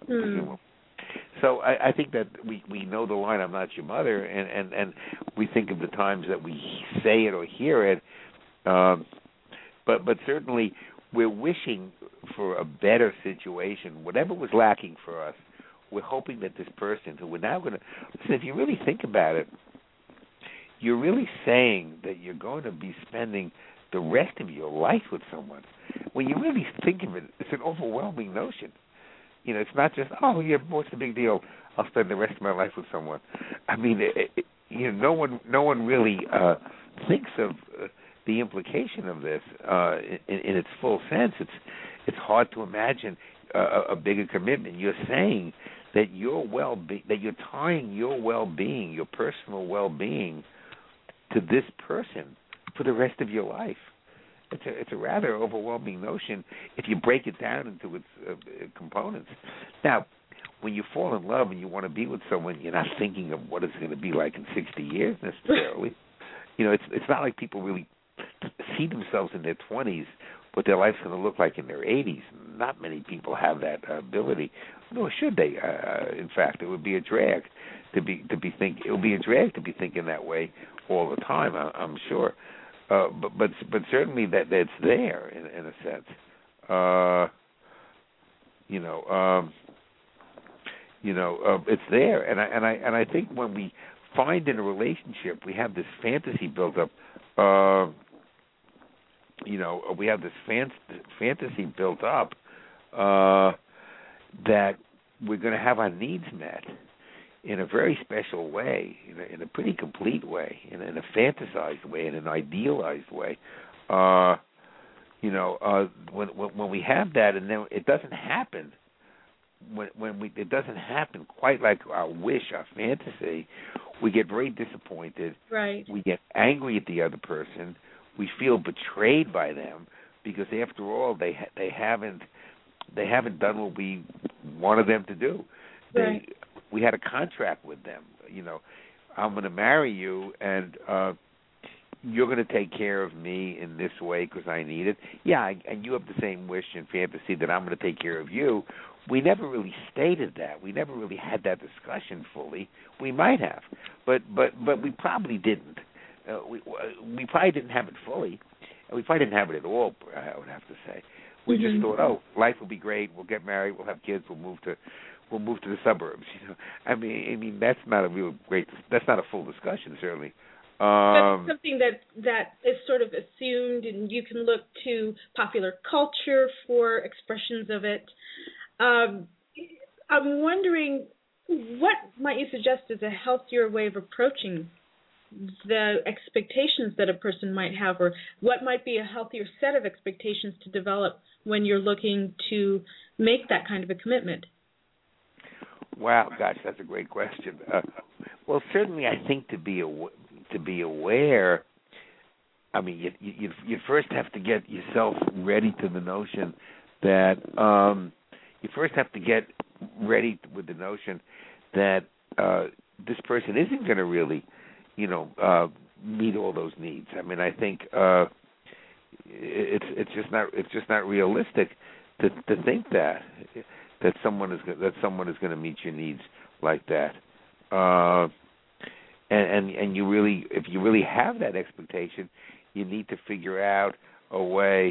Speaker 3: So I think that we know the line, "I'm not your mother," and we think of the times that we say it or hear it, but certainly we're wishing for a better situation. Whatever was lacking for us, we're hoping that this person who we're now going to listen, if you really think about it, you're really saying that you're going to be spending the rest of your life with someone. When you really think of it, it's an overwhelming notion. You know, it's not just, oh, yeah, what's the big deal? I'll spend the rest of my life with someone. I mean, you know, no one really thinks of the implication of this in its full sense. It's hard to imagine a bigger commitment. You're saying that that you're tying your well-being, your personal well-being, to this person for the rest of your life. It's a rather overwhelming notion if you break it down into its components. Now, when you fall in love and you want to be with someone, you're not thinking of what it's going to be like in 60 years necessarily. You know, it's not like people really see themselves in their 20s, what their life's going to look like in their 80s. Not many people have that ability, nor should they. In fact, it would be a drag to be thinking that way all the time. I'm sure. But certainly that's there in a sense. It's there, and I think when we find in a relationship we have this fantasy built up. We have this fantasy built up that we're going to have our needs met in a very special way, in a pretty complete way, in a fantasized way, in an idealized way. When we have that, and then it doesn't happen. It doesn't happen quite like our wish, our fantasy, we get very disappointed.
Speaker 1: Right.
Speaker 3: We get angry at the other person. We feel betrayed by them because, after all, they haven't done what we wanted them to do.
Speaker 1: Right.
Speaker 3: We had a contract with them. I'm going to marry you, and you're going to take care of me in this way because I need it. Yeah, and you have the same wish and fantasy that I'm going to take care of you. We never really stated that. We never really had that discussion fully. We might have, but we probably didn't. We probably didn't have it fully. We probably didn't have it at all, I would have to say. We just thought, oh, life will be great. We'll get married. We'll have kids. We'll move to the suburbs. I mean, that's not a real great. That's not a full discussion, certainly.
Speaker 1: But something that is sort of assumed, and you can look to popular culture for expressions of it. I'm wondering, what might you suggest is a healthier way of approaching the expectations that a person might have, or what might be a healthier set of expectations to develop when you're looking to make that kind of a commitment?
Speaker 3: Wow, gosh, that's a great question. Well, certainly, I think to be aware. I mean, you first have to get yourself ready to the notion that you first have to get ready with the notion that this person isn't going to really, meet all those needs. I mean, I think it's just not realistic to think that someone is going to meet your needs like that. And you really, if you really have that expectation, you need to figure out a way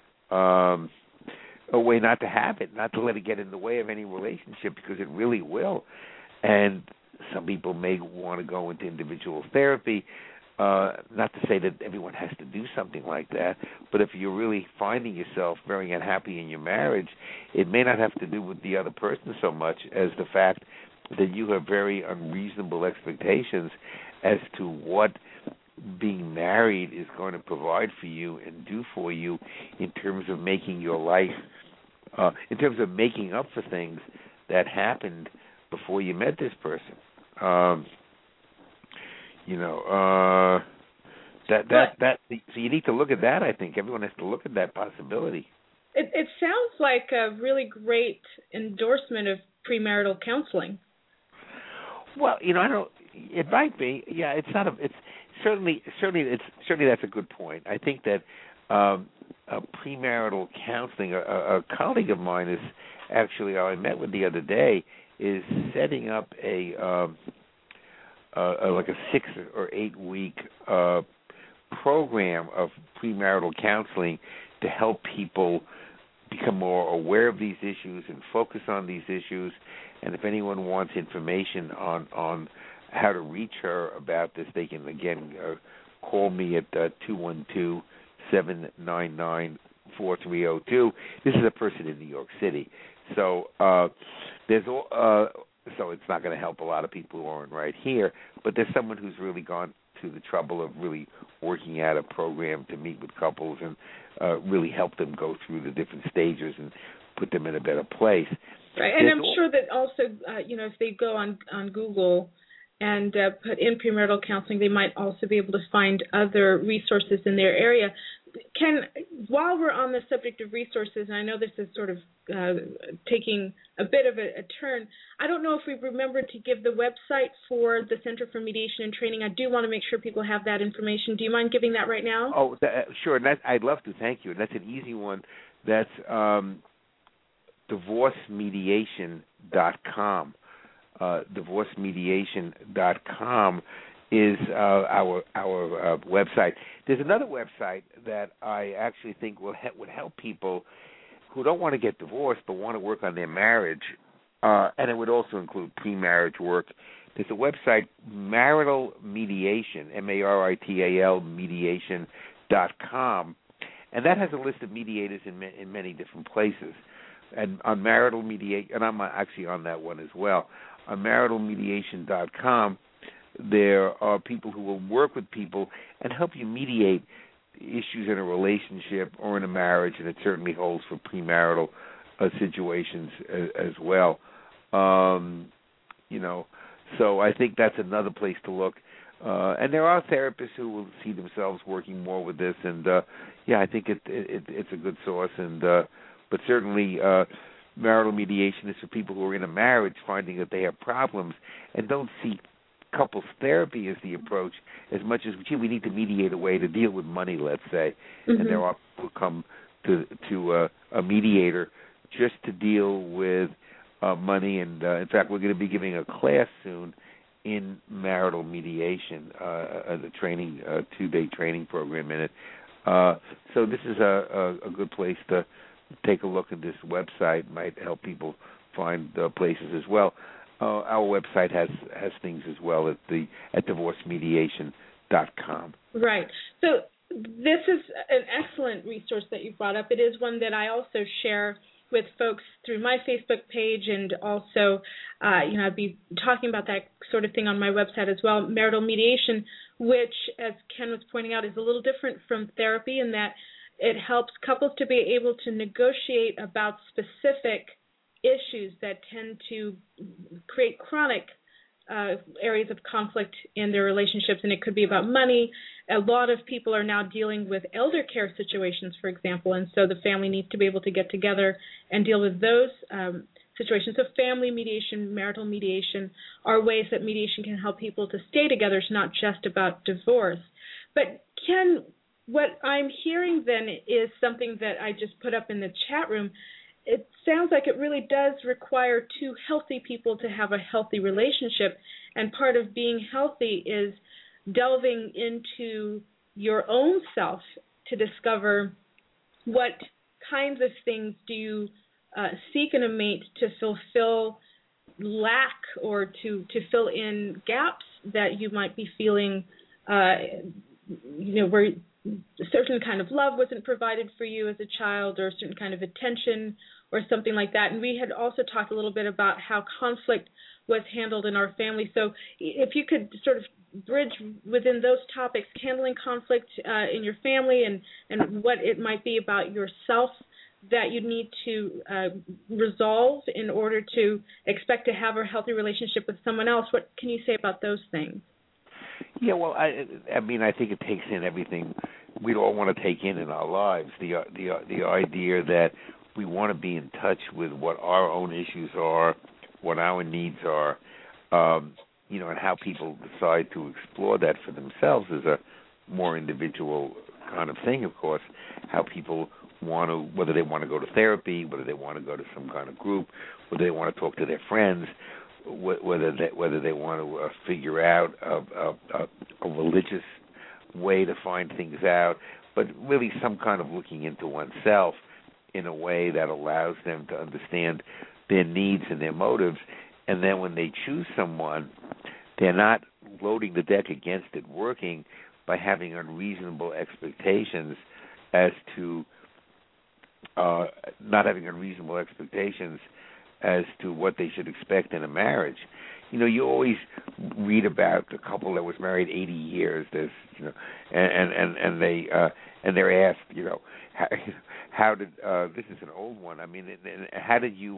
Speaker 3: not to have it, not to let it get in the way of any relationship, because it really will. And some people may want to go into individual therapy. Not to say that everyone has to do something like that, but if you're really finding yourself very unhappy in your marriage, it may not have to do with the other person so much as the fact that you have very unreasonable expectations as to what being married is going to provide for you and do for you in terms of making your life, in terms of making up for things that happened before you met this person. So you need to look at that. I think everyone has to look at that possibility.
Speaker 1: It sounds like a really great endorsement of premarital counseling.
Speaker 3: Well, I don't. It might be. Yeah, it's not. It's certainly that's a good point. I think that premarital counseling. A colleague of mine is actually, I met with the other day, is setting up like a 6 or 8 week program of premarital counseling to help people become more aware of these issues and focus on these issues. And if anyone wants information on how to reach her about this, they can again call me at 212-799-4302. This is a person in New York City, so there's so it's not going to help a lot of people who aren't right here, but there's someone who's really gone to the trouble of really working out a program to meet with couples and really help them go through the different stages and put them in a better place.
Speaker 1: Right, and I'm sure that also, if they go on Google and put in premarital counseling, they might also be able to find other resources in their area. While we're on the subject of resources, and I know this is sort of taking a bit of a turn, I don't know if we remembered to give the website for the Center for Mediation and Training. I do want to make sure people have that information. Do you mind giving that right now?
Speaker 3: Oh, sure. And I'd love to. Thank you. And that's an easy one. That's divorcemediation.com. Divorcemediation.com is our website. There's another website that I actually think would help people who don't want to get divorced but want to work on their marriage, and it would also include pre-marriage work. There's a website, Marital Mediation, MARITAL mediation.com, and that has a list of mediators in many different places. And on Marital Mediation, and I'm actually on that one as well, on maritalmediation.com, there are people who will work with people and help you mediate issues in a relationship or in a marriage, and it certainly holds for premarital situations as well. So I think that's another place to look. And there are therapists who will see themselves working more with this, and I think it's a good source. And but certainly, marital mediation is for people who are in a marriage finding that they have problems and don't see couples therapy as the approach as much as we need to mediate a way to deal with money, let's say. Mm-hmm. And there are people who come to a mediator just to deal with money. And in fact, we're going to be giving a class soon in marital mediation, a training, 2-day training program in it. So this is a good place to take a look at this website. Might help people find places as well. Our website has things as well at divorcemediation.com.
Speaker 1: Right. So this is an excellent resource that you brought up. It is one that I also share with folks through my Facebook page, and also, I'd be talking about that sort of thing on my website as well, marital mediation, which, as Ken was pointing out, is a little different from therapy in that it helps couples to be able to negotiate about specific issues that tend to create chronic areas of conflict in their relationships, and it could be about money. A lot of people are now dealing with elder care situations, for example, and so the family needs to be able to get together and deal with those situations. So family mediation, marital mediation are ways that mediation can help people to stay together. It's not just about divorce. But Ken, what I'm hearing then is something that I just put up in the chat room. It sounds like it really does require two healthy people to have a healthy relationship, and part of being healthy is delving into your own self to discover what kinds of things do you seek in a mate to fulfill lack or to fill in gaps that you might be feeling, where a certain kind of love wasn't provided for you as a child, or a certain kind of attention or something like that. And we had also talked a little bit about how conflict was handled in our family. So if you could sort of bridge within those topics, handling conflict in your family and what it might be about yourself that you need to resolve in order to expect to have a healthy relationship with someone else, what can you say about those things?
Speaker 3: Yeah, well, I think it takes in everything we'd all want to take in our lives. The idea that we want to be in touch with what our own issues are, what our needs are, and how people decide to explore that for themselves is a more individual kind of thing, of course. How people want to, whether they want to go to therapy, whether they want to go to some kind of group, whether they want to talk to their friends, whether they want to figure out a religious way to find things out, but really some kind of looking into oneself in a way that allows them to understand their needs and their motives. And then when they choose someone, they're not loading the deck against it working by having unreasonable expectations as to what they should expect in a marriage. You always read about a couple that was married 80 years. And they're asked, how did this is an old one. I mean, how did you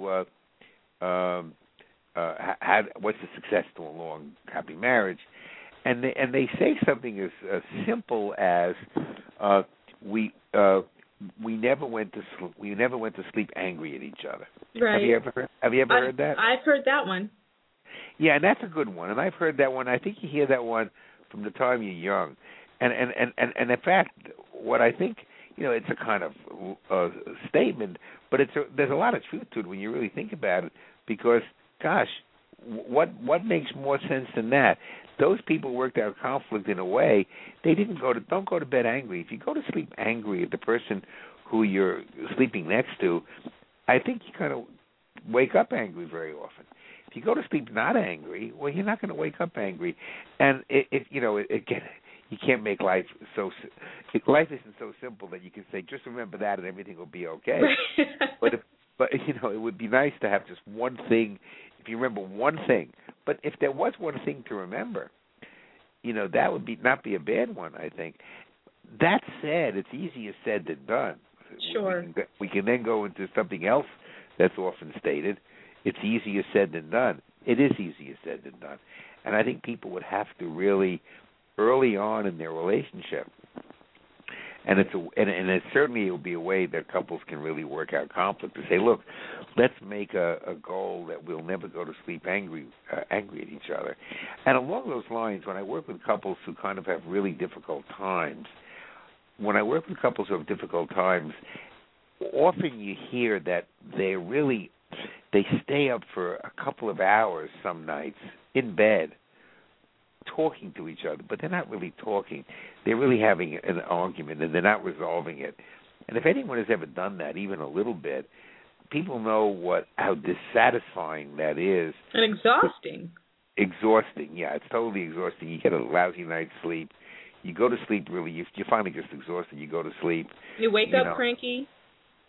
Speaker 3: what's the success to a long, happy marriage? And they say something as simple as we never went to sleep angry at each other.
Speaker 1: Right.
Speaker 3: Have you ever heard that?
Speaker 1: I've heard that one.
Speaker 3: Yeah, and that's a good one. And I've heard that one. I think you hear that one from the time you're young. And in fact, what I think, it's a kind of statement, but there's a lot of truth to it when you really think about it. Because, gosh, what makes more sense than that? Those people worked out conflict in a way they don't go to bed angry. If you go to sleep angry at the person who you're sleeping next to, I think you kind of wake up angry very often. If you go to sleep not angry, well, you're not going to wake up angry, and you can't make life so. Life isn't so simple that you can say just remember that and everything will be okay. But it would be nice to have just one thing. If you remember one thing, but if there was one thing to remember, that would not be a bad one, I think. That said, it's easier said than done.
Speaker 1: Sure.
Speaker 3: We can then go into something else that's often stated. It's easier said than done. It is easier said than done. And I think people would have to really, early on in their relationship, and it certainly will be a way that couples can really work out conflict, to say, look, let's make a goal that we'll never go to sleep angry at each other. And along those lines, when I work with couples who kind of have really difficult times, often you hear that they stay up for a couple of hours some nights in bed talking to each other, but they're not really talking. They're really having an argument, and they're not resolving it. And if anyone has ever done that, even a little bit, people know how dissatisfying that is.
Speaker 1: And exhausting.
Speaker 3: Exhausting, yeah. It's totally exhausting. You get a lousy night's sleep. You go to sleep really, you're finally just exhausted. You go to sleep.
Speaker 1: You wake up cranky.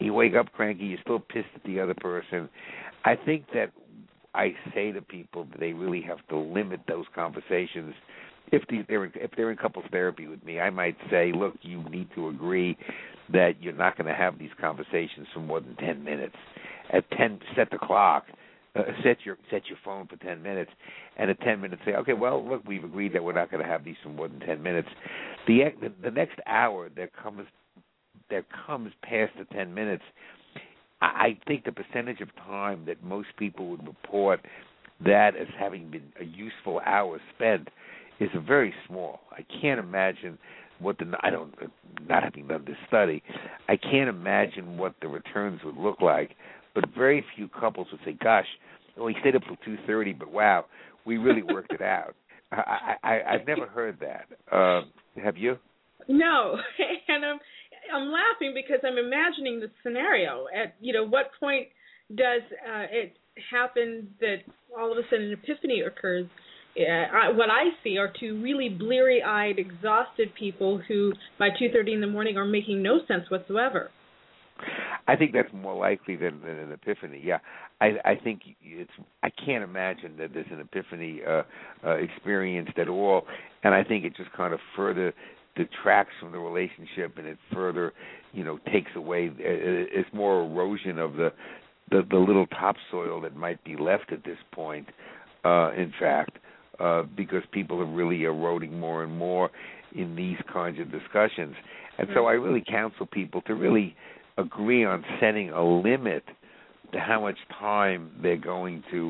Speaker 3: You wake up cranky. You're still pissed at the other person. I think that I say to people that they really have to limit those conversations. If they're in couples therapy with me, I might say, look, you need to agree that you're not going to have these conversations for more than 10 minutes. At 10, set the clock. Set your phone for 10 minutes, and at 10 minutes say, okay, well, look, we've agreed that we're not going to have these for more than 10 minutes. The next hour that comes past the 10 minutes, I think the percentage of time that most people would report that as having been a useful hour spent is very small. I can't imagine not having done this study, I can't imagine what the returns would look like. But very few couples would say, gosh, we stayed up till 2:30, but wow, we really worked it out. I've never heard that. Have you?
Speaker 1: No, and I'm laughing because I'm imagining the scenario. At what point does it happen that all of a sudden an epiphany occurs? What I see are two really bleary-eyed, exhausted people who by 2:30 in the morning are making no sense whatsoever.
Speaker 3: I think that's more likely than an epiphany. Yeah, I think I can't imagine that there's an epiphany experienced at all, and I think it just kind of further detracts from the relationship, and it further, takes away. It's more erosion of the little topsoil that might be left at this point. In fact, because people are really eroding more and more in these kinds of discussions, and so I really counsel people to really agree on setting a limit to how much time they're going to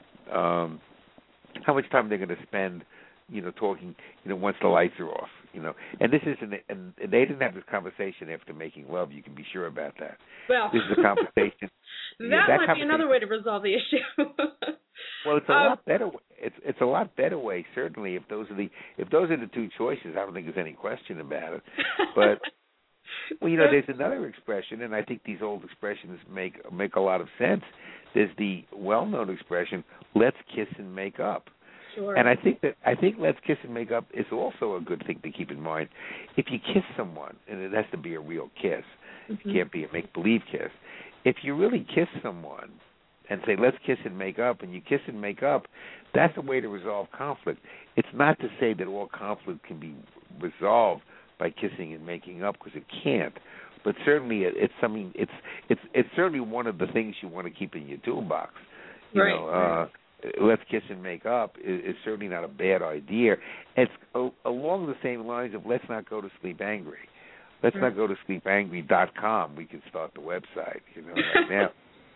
Speaker 3: spend, talking, once the lights are off, And this isn't, and they didn't have this conversation after making love. You can be sure about that.
Speaker 1: Well,
Speaker 3: this is a conversation.
Speaker 1: that might be another way to resolve the issue.
Speaker 3: Well, it's a lot better. It's a lot better way. Certainly, if those are the two choices, I don't think there's any question about it. But well, there's another expression, and I think these old expressions make a lot of sense. There's the well-known expression, "Let's kiss and make up."
Speaker 1: Sure.
Speaker 3: And I think "let's kiss and make up" is also a good thing to keep in mind. If you kiss someone, and it has to be a real kiss, it can't be a make-believe kiss. If you really kiss someone and say, "Let's kiss and make up," and you kiss and make up, that's a way to resolve conflict. It's not to say that all conflict can be resolved by kissing and making up, because it can't. But certainly, it's something. It's certainly one of the things you want to keep in your toolbox.
Speaker 1: Right.
Speaker 3: Let's kiss and make up is certainly not a bad idea. It's along the same lines of let's not go to sleep angry. Let's not go to sleepangry.com. We can start the website, right now.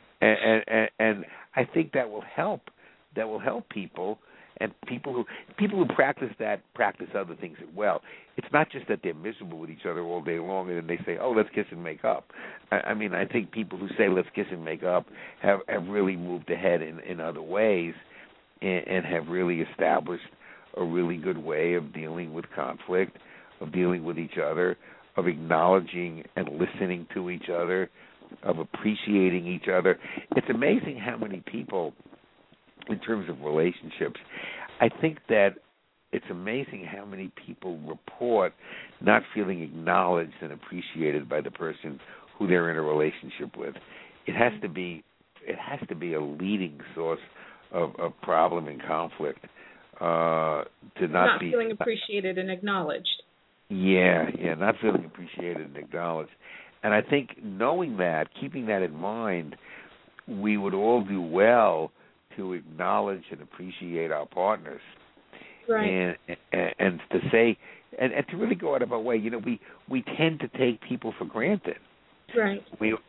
Speaker 3: And I think that will help. That will help people. And people who practice that practice other things as well. It's not just that they're miserable with each other all day long and then they say, "Oh, let's kiss and make up." I mean, I think people who say "let's kiss and make up" have really moved ahead in other ways and have really established a really good way of dealing with conflict, of dealing with each other, of acknowledging and listening to each other, of appreciating each other. It's amazing how many people, in terms of relationships, I think that it's amazing how many people report not feeling acknowledged and appreciated by the person who they're in a relationship with. It has to be a leading source of problem and conflict to not be
Speaker 1: feeling appreciated and acknowledged.
Speaker 3: Yeah, not feeling appreciated and acknowledged. And I think knowing that, keeping that in mind, we would all do well to acknowledge and appreciate our partners,
Speaker 1: right?
Speaker 3: And to say, and to really go out of our way. We tend to take people for granted,
Speaker 1: right?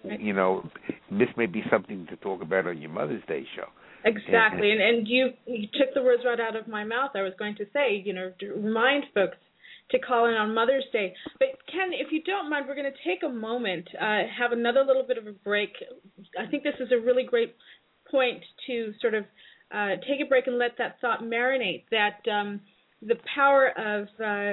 Speaker 3: This may be something to talk about on your Mother's Day show.
Speaker 1: Exactly, and you took the words right out of my mouth. I was going to say, to remind folks to call in on Mother's Day. But Ken, if you don't mind, we're going to take a moment, have another little bit of a break. I think this is a really great point to sort of take a break and let that thought marinate, that the power of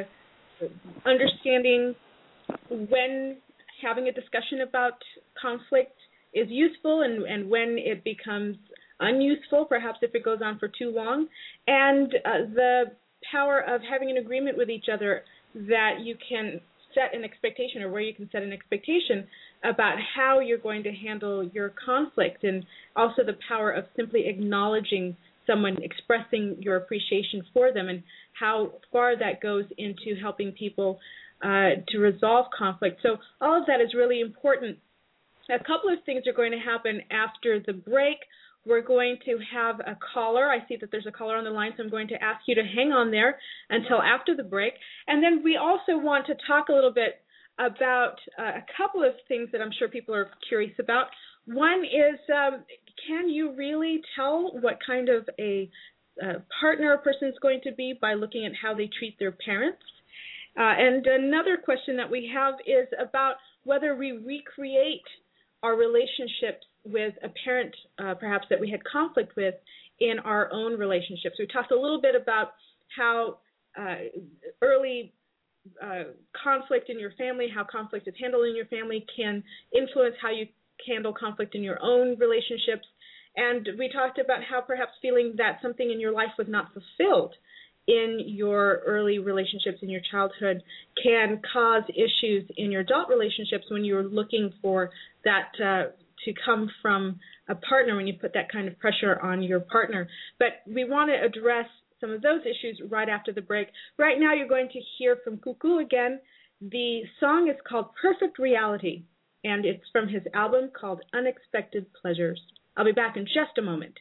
Speaker 1: understanding when having a discussion about conflict is useful and when it becomes unuseful, perhaps if it goes on for too long, and the power of having an agreement with each other that you can set an expectation, or where you can set an expectation about how you're going to handle your conflict, and also the power of simply acknowledging someone, expressing your appreciation for them, and how far that goes into helping people to resolve conflict. So all of that is really important. A couple of things are going to happen after the break. We're going to have a caller. I see that there's a caller on the line, so I'm going to ask you to hang on there until after the break. And then we also want to talk a little bit about a couple of things that I'm sure people are curious about. One is, can you really tell what kind of a partner a person is going to be by looking at how they treat their parents? And another question that we have is about whether we recreate our relationships with a parent, perhaps that we had conflict with, in our own relationships. We talked a little bit about how early conflict in your family, how conflict is handled in your family, can influence how you handle conflict in your own relationships. And we talked about how perhaps feeling that something in your life was not fulfilled in your early relationships in your childhood can cause issues in your adult relationships when you're looking for that to come from a partner, when you put that kind of pressure on your partner. But we want to address some of those issues right after the break. Right now you're going to hear from Cuckoo again. The song is called Perfect Reality, and it's from his album called Unexpected Pleasures. I'll be back in just a moment.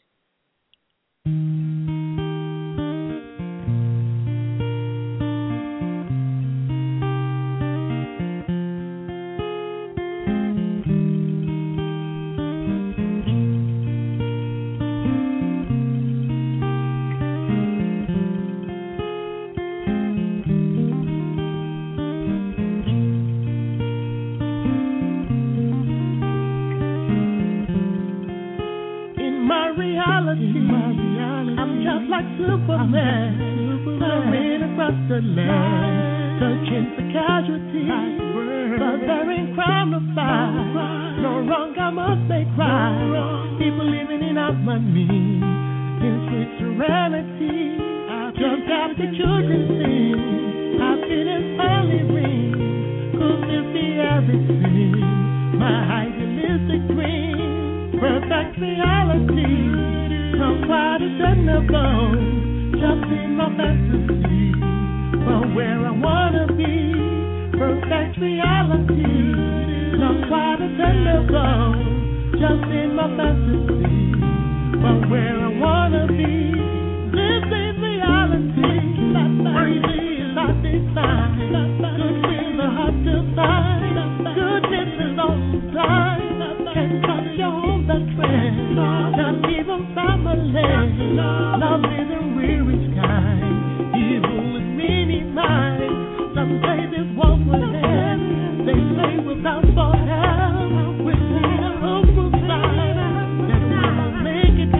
Speaker 2: I'm just like Superman, flying across the land, searching for casualties, but there ain't crime to fight. No wrong I must make right. People living in harmony, in sweet serenity. Just got the children sing, happiness only rings, 'cause this be everything, my idealistic dream, perfect reality. I'm quite attainable, just in my fantasy, but where I wanna be, perfect reality. I'm quite attainable, just in my fantasy, but where I wanna be, this is reality. Crazy is not defined, good in the heart to find, goodness is all supply, can't touch your home that trend, not even family. Love is a weary sky, evil is minimized. Some say this world will end, they say without for help, we need a hopeful sign that we will make it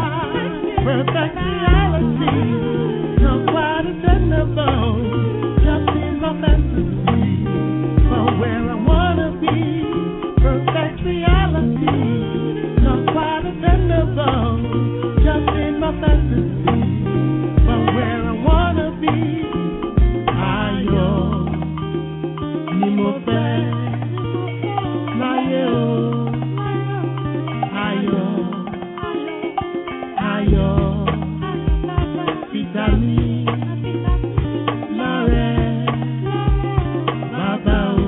Speaker 2: by perfect reality. No quite attainable, just in my fantasy, but where I wanna be, perfect reality. No quite attainable, just in my fantasy, but where I wanna be. Ayo, ni mo fẹ́, láyé o. Ayo, ayo, fitami, lọ́rẹ́, bàbá o.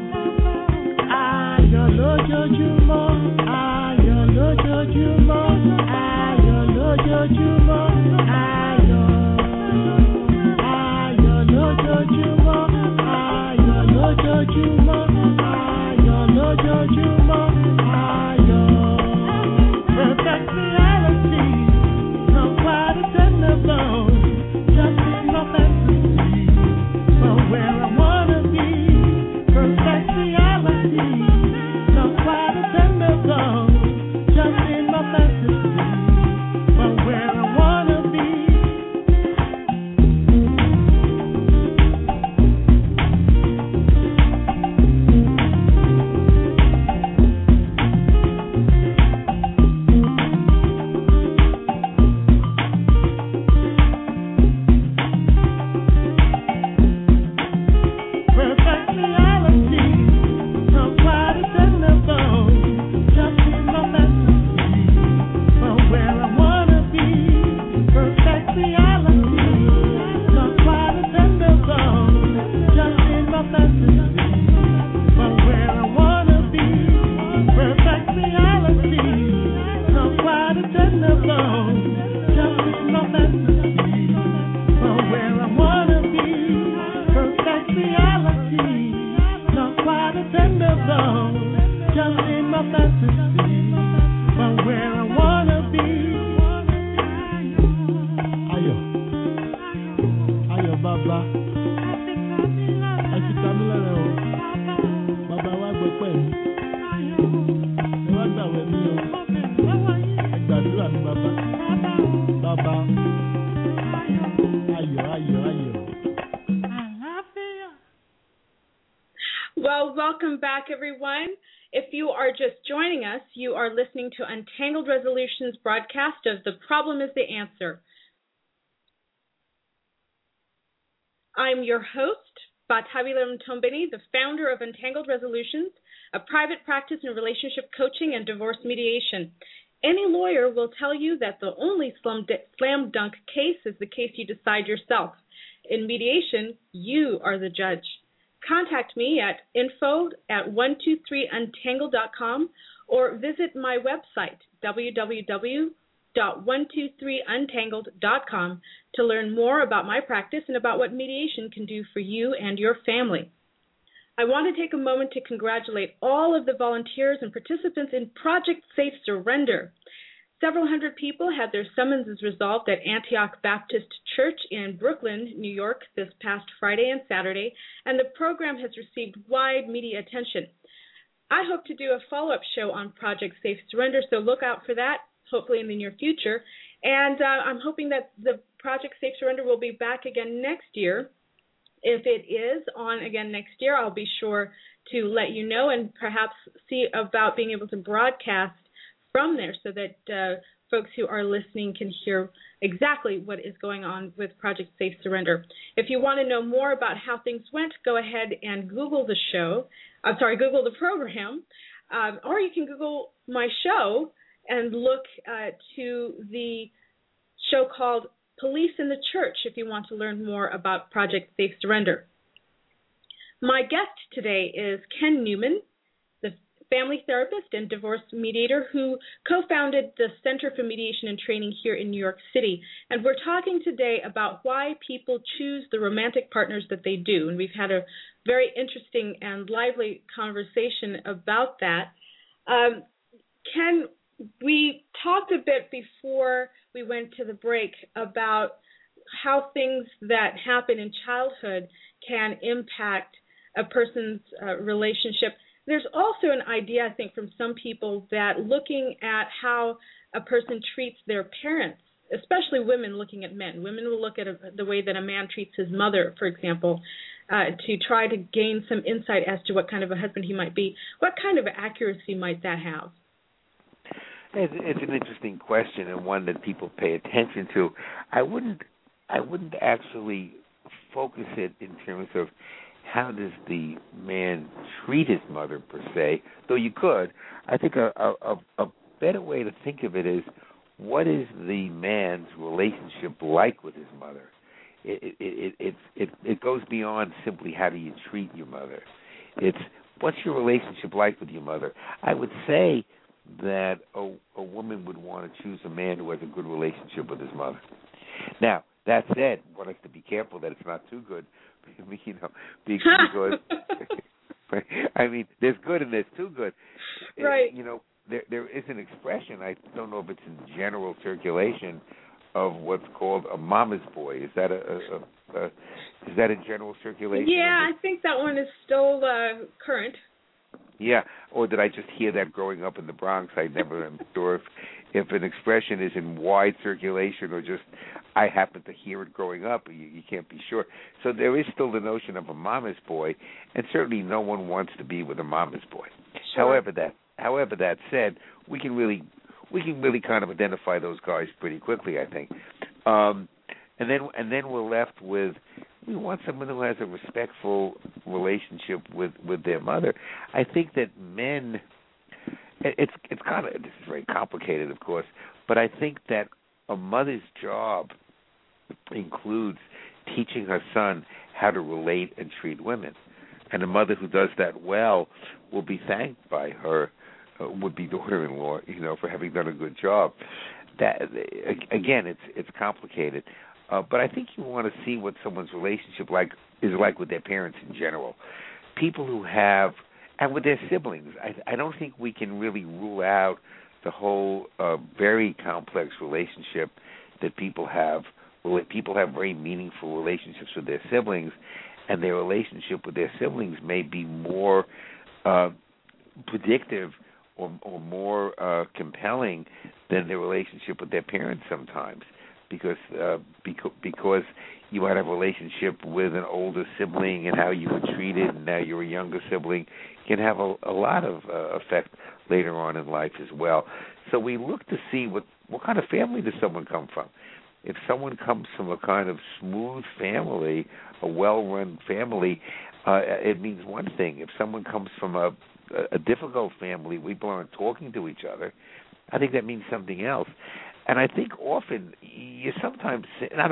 Speaker 2: Ayọ̀ lójoojúmọ́, ayọ̀ lójoojúmọ́, ayọ̀ lójoojúmọ́, ayọ̀, ayọ̀ lójoojúmọ́, ayọ̀ lójoojúmọ́, ayọ̀ lójoojúmọ́, ayọ̀. Perfect reality, no quite attainable, just in my fantasy, but where I wanna be, perfect reality, no quite attainable, just in my fantasy, but where I wanna Just in my fantasy, from where I wanna be. Perfect reality, not quite a tender love. Just in my fantasy, from where I wanna be. Ayo baba, àṣìkà mi lẹ́rẹ̀ o. Bàbá wa gbé pẹ̀lú. Ẹ wá gbàwẹ̀ mí o. Ẹ gbàdúrà mi bàbá. Bàbá. Ayọ̀.
Speaker 1: Well, welcome back, everyone. If you are just joining us, you are listening to Untangled Resolutions broadcast of The Problem is the Answer. I'm your host, Batabila Mtombeni, the founder of Untangled Resolutions, a private practice in relationship coaching and divorce mediation. Any lawyer will tell you that the only slam dunk case is the case you decide yourself. In mediation, you are the judge. Contact me at info@123untangled.com or visit my website, www.123untangled.com, to learn more about my practice and about what mediation can do for you and your family. I want to take a moment to congratulate all of the volunteers and participants in Project Safe Surrender. Several hundred people had their summonses resolved at Antioch Baptist Church in Brooklyn, New York, this past Friday and Saturday, and the program has received wide media attention. I hope to do a follow-up show on Project Safe Surrender, so look out for that, hopefully in the near future. And I'm hoping that the Project Safe Surrender will be back again next year. If it is on again next year, I'll be sure to let you know and perhaps see about being able to broadcast from there so that folks who are listening can hear exactly what is going on with Project Safe Surrender. If you want to know more about how things went, go ahead and Google the show. Google the program, or you can Google my show and look to the show called Police in the Church if you want to learn more about Project Safe Surrender. My guest today is Ken Newman, the family therapist and divorce mediator who co-founded the Center for Mediation and Training here in New York City. And we're talking today about why people choose the romantic partners that they do. And we've had a very interesting and lively conversation about that. Ken, we talked a bit before we went to the break about how things that happen in childhood can impact a person's relationship. There's also an idea, I think, from some people that looking at how a person treats their parents, especially women looking at men. Women will look at the way that a man treats his mother, for example, to try to gain some insight as to what kind of a husband he might be. What kind of accuracy might that have?
Speaker 3: It's an interesting question and one that people pay attention to. I wouldn't actually focus it in terms of how does the man treat his mother per se, though you could. I think a better way to think of it is what is the man's relationship like with his mother? It goes beyond simply how do you treat your mother. It's what's your relationship like with your mother? I would say that a woman would want to choose a man who has a good relationship with his mother. Now, that said, one has to be careful that it's not too good. Being too good. I mean, there's good and there's too good.
Speaker 1: Right.
Speaker 3: There is an expression, I don't know if it's in general circulation, of what's called a mama's boy. Is that is that in general circulation?
Speaker 1: Yeah, I think that one is still current.
Speaker 3: Yeah, or did I just hear that growing up in the Bronx? I never am sure if an expression is in wide circulation or just I happened to hear it growing up. You can't be sure. So there is still the notion of a mama's boy, and certainly no one wants to be with a mama's boy.
Speaker 1: Sure.
Speaker 3: However that said, we can really kind of identify those guys pretty quickly, I think. And then we're left with, we want someone who has a respectful relationship with their mother. I think that men, it's kind of, this is very complicated, of course, but I think that a mother's job includes teaching her son how to relate and treat women. And a mother who does that well will be thanked by her would-be daughter-in-law, for having done a good job. that again, it's complicated. But I think you want to see what someone's relationship is like with their parents in general. People who have, and with their siblings. I don't think we can really rule out the whole very complex relationship that people have. People have very meaningful relationships with their siblings, and their relationship with their siblings may be more predictive or more compelling than their relationship with their parents sometimes, because you might have a relationship with an older sibling and how you were treated, and now you're a younger sibling, can have a lot of effect later on in life as well. So we look to see what kind of family does someone come from. If someone comes from a kind of smooth family, a well-run family, it means one thing. If someone comes from a difficult family, people aren't talking to each other, I think that means something else. And I think often, you sometimes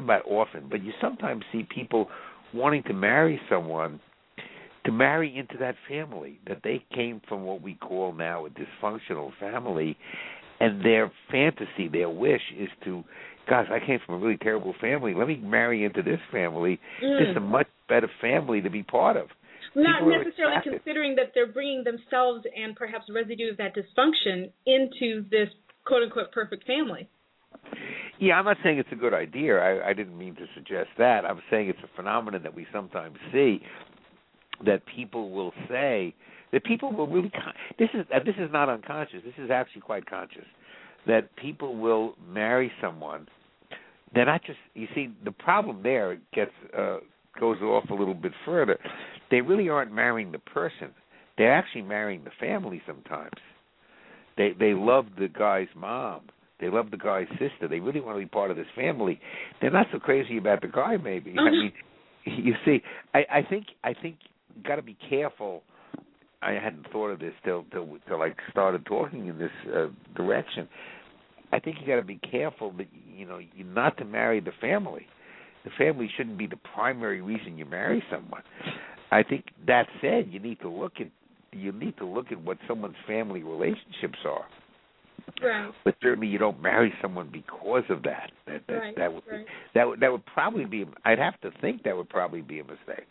Speaker 3: see people wanting to marry someone, to marry into that family, that they came from what we call now a dysfunctional family, and their fantasy, their wish is to, gosh, I came from a really terrible family. Let me marry into this family. This is a much better family to be part of.
Speaker 1: Not necessarily considering that they're bringing themselves and perhaps residue of that dysfunction into this quote-unquote perfect family.
Speaker 3: Yeah, I'm not saying it's a good idea. I didn't mean to suggest that. I'm saying it's a phenomenon that we sometimes see, that people will say, that people will really, this is not unconscious, this is actually quite conscious, that people will marry someone. They're not just, you see, the problem there goes off a little bit further. They really aren't marrying the person. They're actually marrying the family sometimes. They love the guy's mom. They love the guy's sister. They really want to be part of this family. They're not so crazy about the guy, maybe. I mean, you see, I think you got to be careful. I hadn't thought of this till I started talking in this direction. I think you got to be careful that you're not to marry the family. The family shouldn't be the primary reason you marry someone. I think that said, you need to look at what someone's family relationships are.
Speaker 1: Right.
Speaker 3: But certainly you don't marry someone because of that. That would probably be. I'd have to think that would probably be a mistake.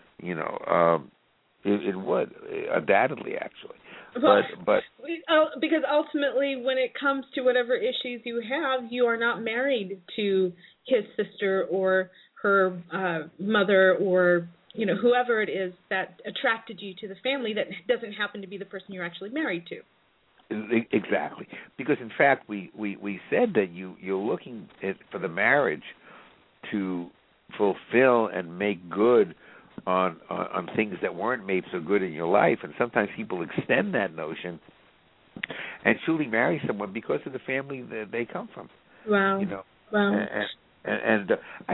Speaker 3: It would, undoubtedly, actually. But
Speaker 1: because ultimately, when it comes to whatever issues you have, you are not married to his sister or her mother or whoever it is that attracted you to the family that doesn't happen to be the person you're actually married to.
Speaker 3: Exactly, because in fact we said that you're looking for the marriage to fulfill and make good on things that weren't made so good in your life, and sometimes people extend that notion and truly marry someone because of the family that they come from.
Speaker 1: Wow. Wow.
Speaker 3: And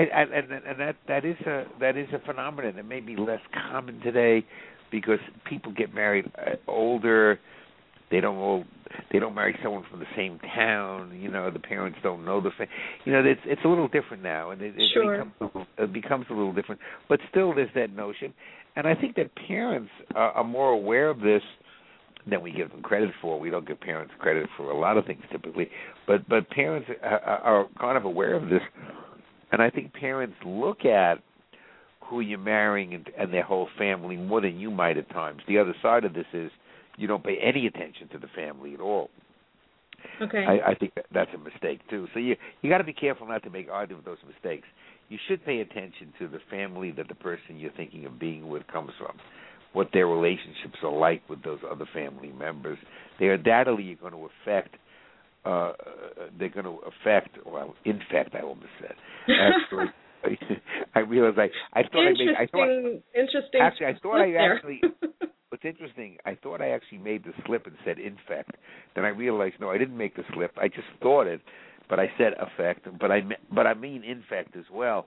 Speaker 3: that is a phenomenon that may be less common today because people get married older. They don't marry someone from the same town. The parents don't know the family. It's a little different now, and it becomes a little different. But still, there's that notion, and I think that parents are more aware of this than we give them credit for. We don't give parents credit for a lot of things typically, but parents are kind of aware of this, and I think parents look at who you're marrying and their whole family more than you might at times. The other side of this is, you don't pay any attention to the family at all.
Speaker 1: Okay.
Speaker 3: I think that's a mistake too. So you got to be careful not to make either of those mistakes. You should pay attention to the family that the person you're thinking of being with comes from, what their relationships are like with those other family members. They undoubtedly are going to affect. They're going to affect. Well, infect, I almost said. Actually, I realized I thought
Speaker 1: interesting.
Speaker 3: Actually, I thought I actually. What's interesting, I thought I actually made the slip and said infect. Then I realized, no, I didn't make the slip. I just thought it, but I said affect. But I mean infect as well.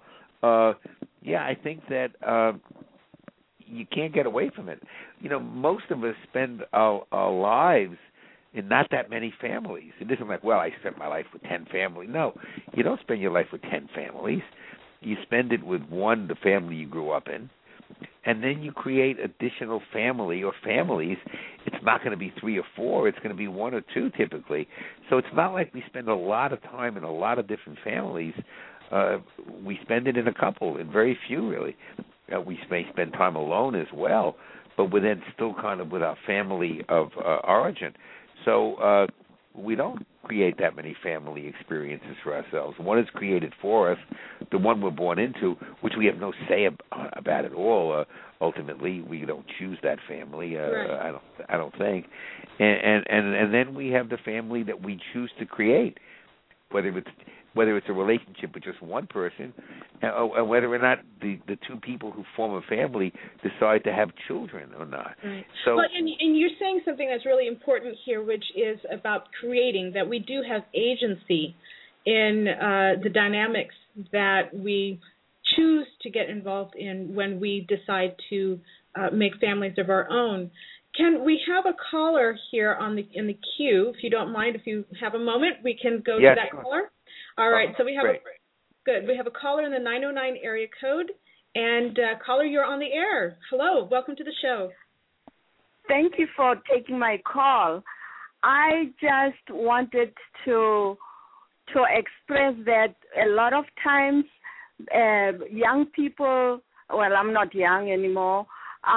Speaker 3: I think that you can't get away from it. Most of us spend our lives in not that many families. It isn't like, well, I spent my life with 10 families. No, you don't spend your life with 10 families. You spend it with one, the family you grew up in. And then you create additional family or families. It's not going to be 3 or 4. It's going to be 1 or 2 typically. So it's not like we spend a lot of time in a lot of different families. We spend it in a couple, in very few really. We may spend time alone as well, but we're then still kind of with our family of origin. So we don't create that many family experiences for ourselves. One is created for us, the one we're born into, which we have no say about at all. Ultimately, we don't choose that family.
Speaker 1: Right.
Speaker 3: I don't think. And then we have the family that we choose to create, whether it's a relationship with just one person, or whether or not the two people who form a family decide to have children or not.
Speaker 1: Right.
Speaker 3: So,
Speaker 1: well, and you're saying something that's really important here, which is about creating, that we do have agency in the dynamics that we choose to get involved in when we decide to make families of our own. Can we have a caller here in the queue? If you don't mind, if you have a moment, we can go to that caller. All right, so we have we have a caller in the 909 area code, and caller, you're on the air. Hello, welcome to the show.
Speaker 5: Thank you for taking my call. I just wanted to express that a lot of times young people, well, I'm not young anymore,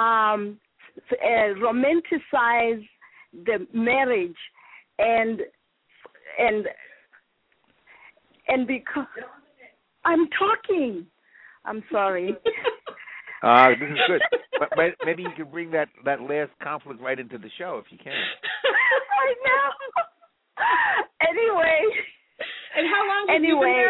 Speaker 5: romanticize the marriage and because I'm talking. I'm sorry.
Speaker 3: This is good. But maybe you can bring that last conflict right into the show if you can.
Speaker 5: I know. Anyway.
Speaker 1: And how long have you been married?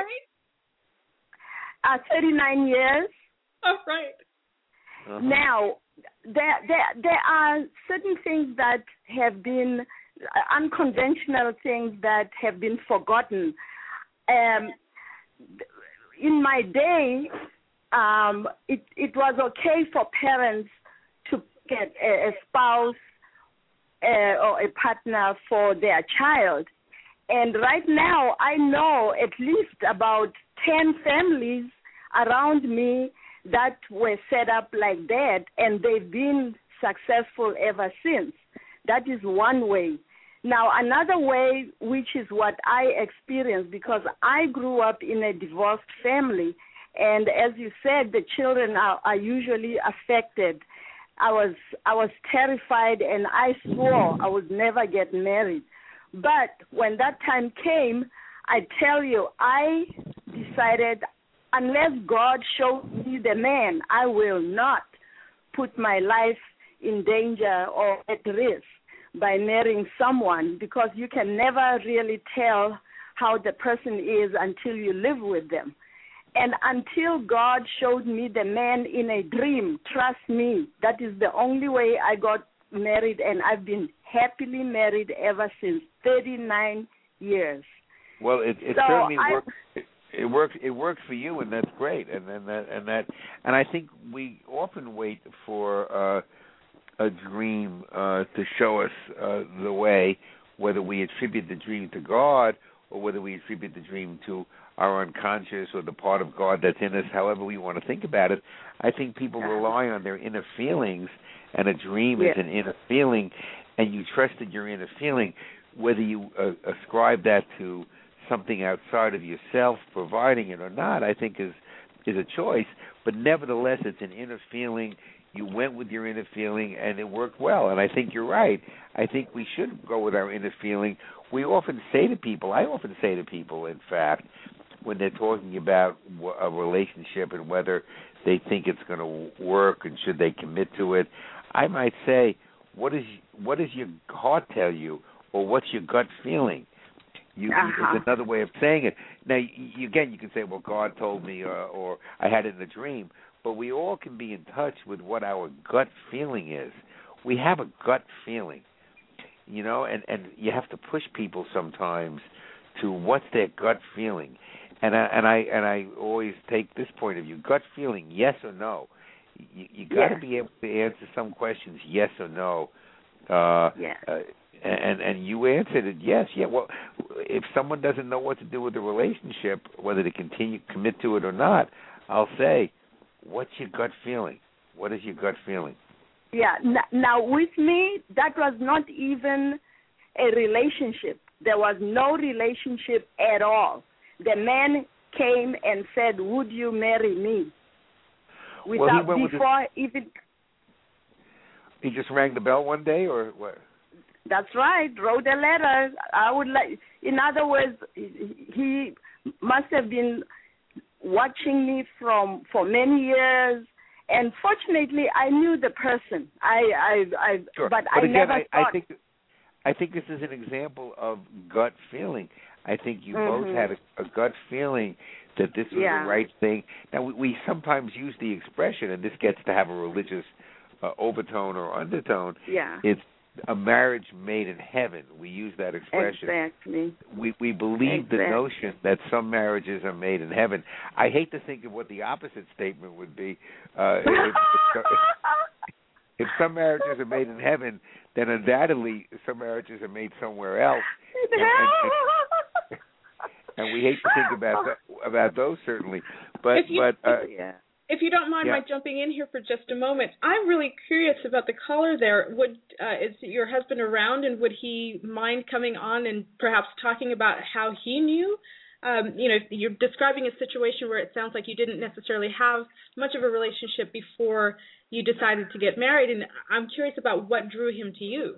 Speaker 5: 39 years.
Speaker 1: Oh, right.
Speaker 3: Uh-huh.
Speaker 5: Now, there are certain things that have been unconventional things that have been forgotten. In my day, it was okay for parents to get a spouse or a partner for their child. And right now, I know at least about 10 families around me that were set up like that, and they've been successful ever since. That is one way. Now, another way, which is what I experienced, because I grew up in a divorced family, and as you said, the children are usually affected. I was terrified, and I swore I would never get married. But when that time came, I tell you, I decided unless God showed me the man, I will not put my life in danger or at risk by marrying someone, because you can never really tell how the person is until you live with them. And until God showed me the man in a dream, trust me, that is the only way I got married, and I've been happily married ever since, 39 years.
Speaker 3: Well, it certainly works. It works for you, and that's great. And I think we often wait for a dream to show us the way, whether we attribute the dream to God or whether we attribute the dream to our unconscious or the part of God that's in us, however we want to think about it. I think people rely on their inner feelings, and a dream is an inner feeling, and you trusted your inner feeling. Whether you ascribe that to something outside of yourself providing it or not, I think is a choice. But nevertheless, it's an inner feeling. You went with your inner feeling, and it worked well. And I think you're right. I think we should go with our inner feeling. I often say to people, in fact, when they're talking about a relationship and whether they think it's going to work and should they commit to it, I might say, what does your heart tell you, or what's your gut feeling? It's another way of saying it. Now, you can say, well, God told me, or I had it in a dream. But we all can be in touch with what our gut feeling is. We have a gut feeling, and you have to push people sometimes to what's their gut feeling. And I always take this point of view: gut feeling, yes or no. You got to be able to answer some questions, yes or no. And you answered it, yes. Yeah. Well, if someone doesn't know what to do with the relationship, whether to commit to it or not, I'll say, what's your gut feeling? What is your gut feeling?
Speaker 5: Yeah. Now, with me, that was not even a relationship. There was no relationship at all. The man came and said, "Would you marry me?" Without even.
Speaker 3: He just rang the bell one day, or what?
Speaker 5: That's right. Wrote a letter. I would like. In other words, he must have been watching me for many years. And fortunately, I knew the person.
Speaker 3: Sure.
Speaker 5: But
Speaker 3: again,
Speaker 5: never thought.
Speaker 3: I think this is an example of gut feeling. I think you both had a gut feeling that this was the right thing. Now, we sometimes use the expression, and this gets to have a religious overtone or undertone.
Speaker 5: Yeah.
Speaker 3: It's a marriage made in heaven. We use that expression.
Speaker 5: Exactly.
Speaker 3: We believe the notion that some marriages are made in heaven. I hate to think of what the opposite statement would be. If some marriages are made in heaven, then undoubtedly some marriages are made somewhere else. And we hate to think about those, certainly. But
Speaker 1: if you don't mind my jumping in here for just a moment, I'm really curious about the caller there. Is your husband around, and would he mind coming on and perhaps talking about how he knew? If you're describing a situation where it sounds like you didn't necessarily have much of a relationship before you decided to get married, and I'm curious about what drew him to you.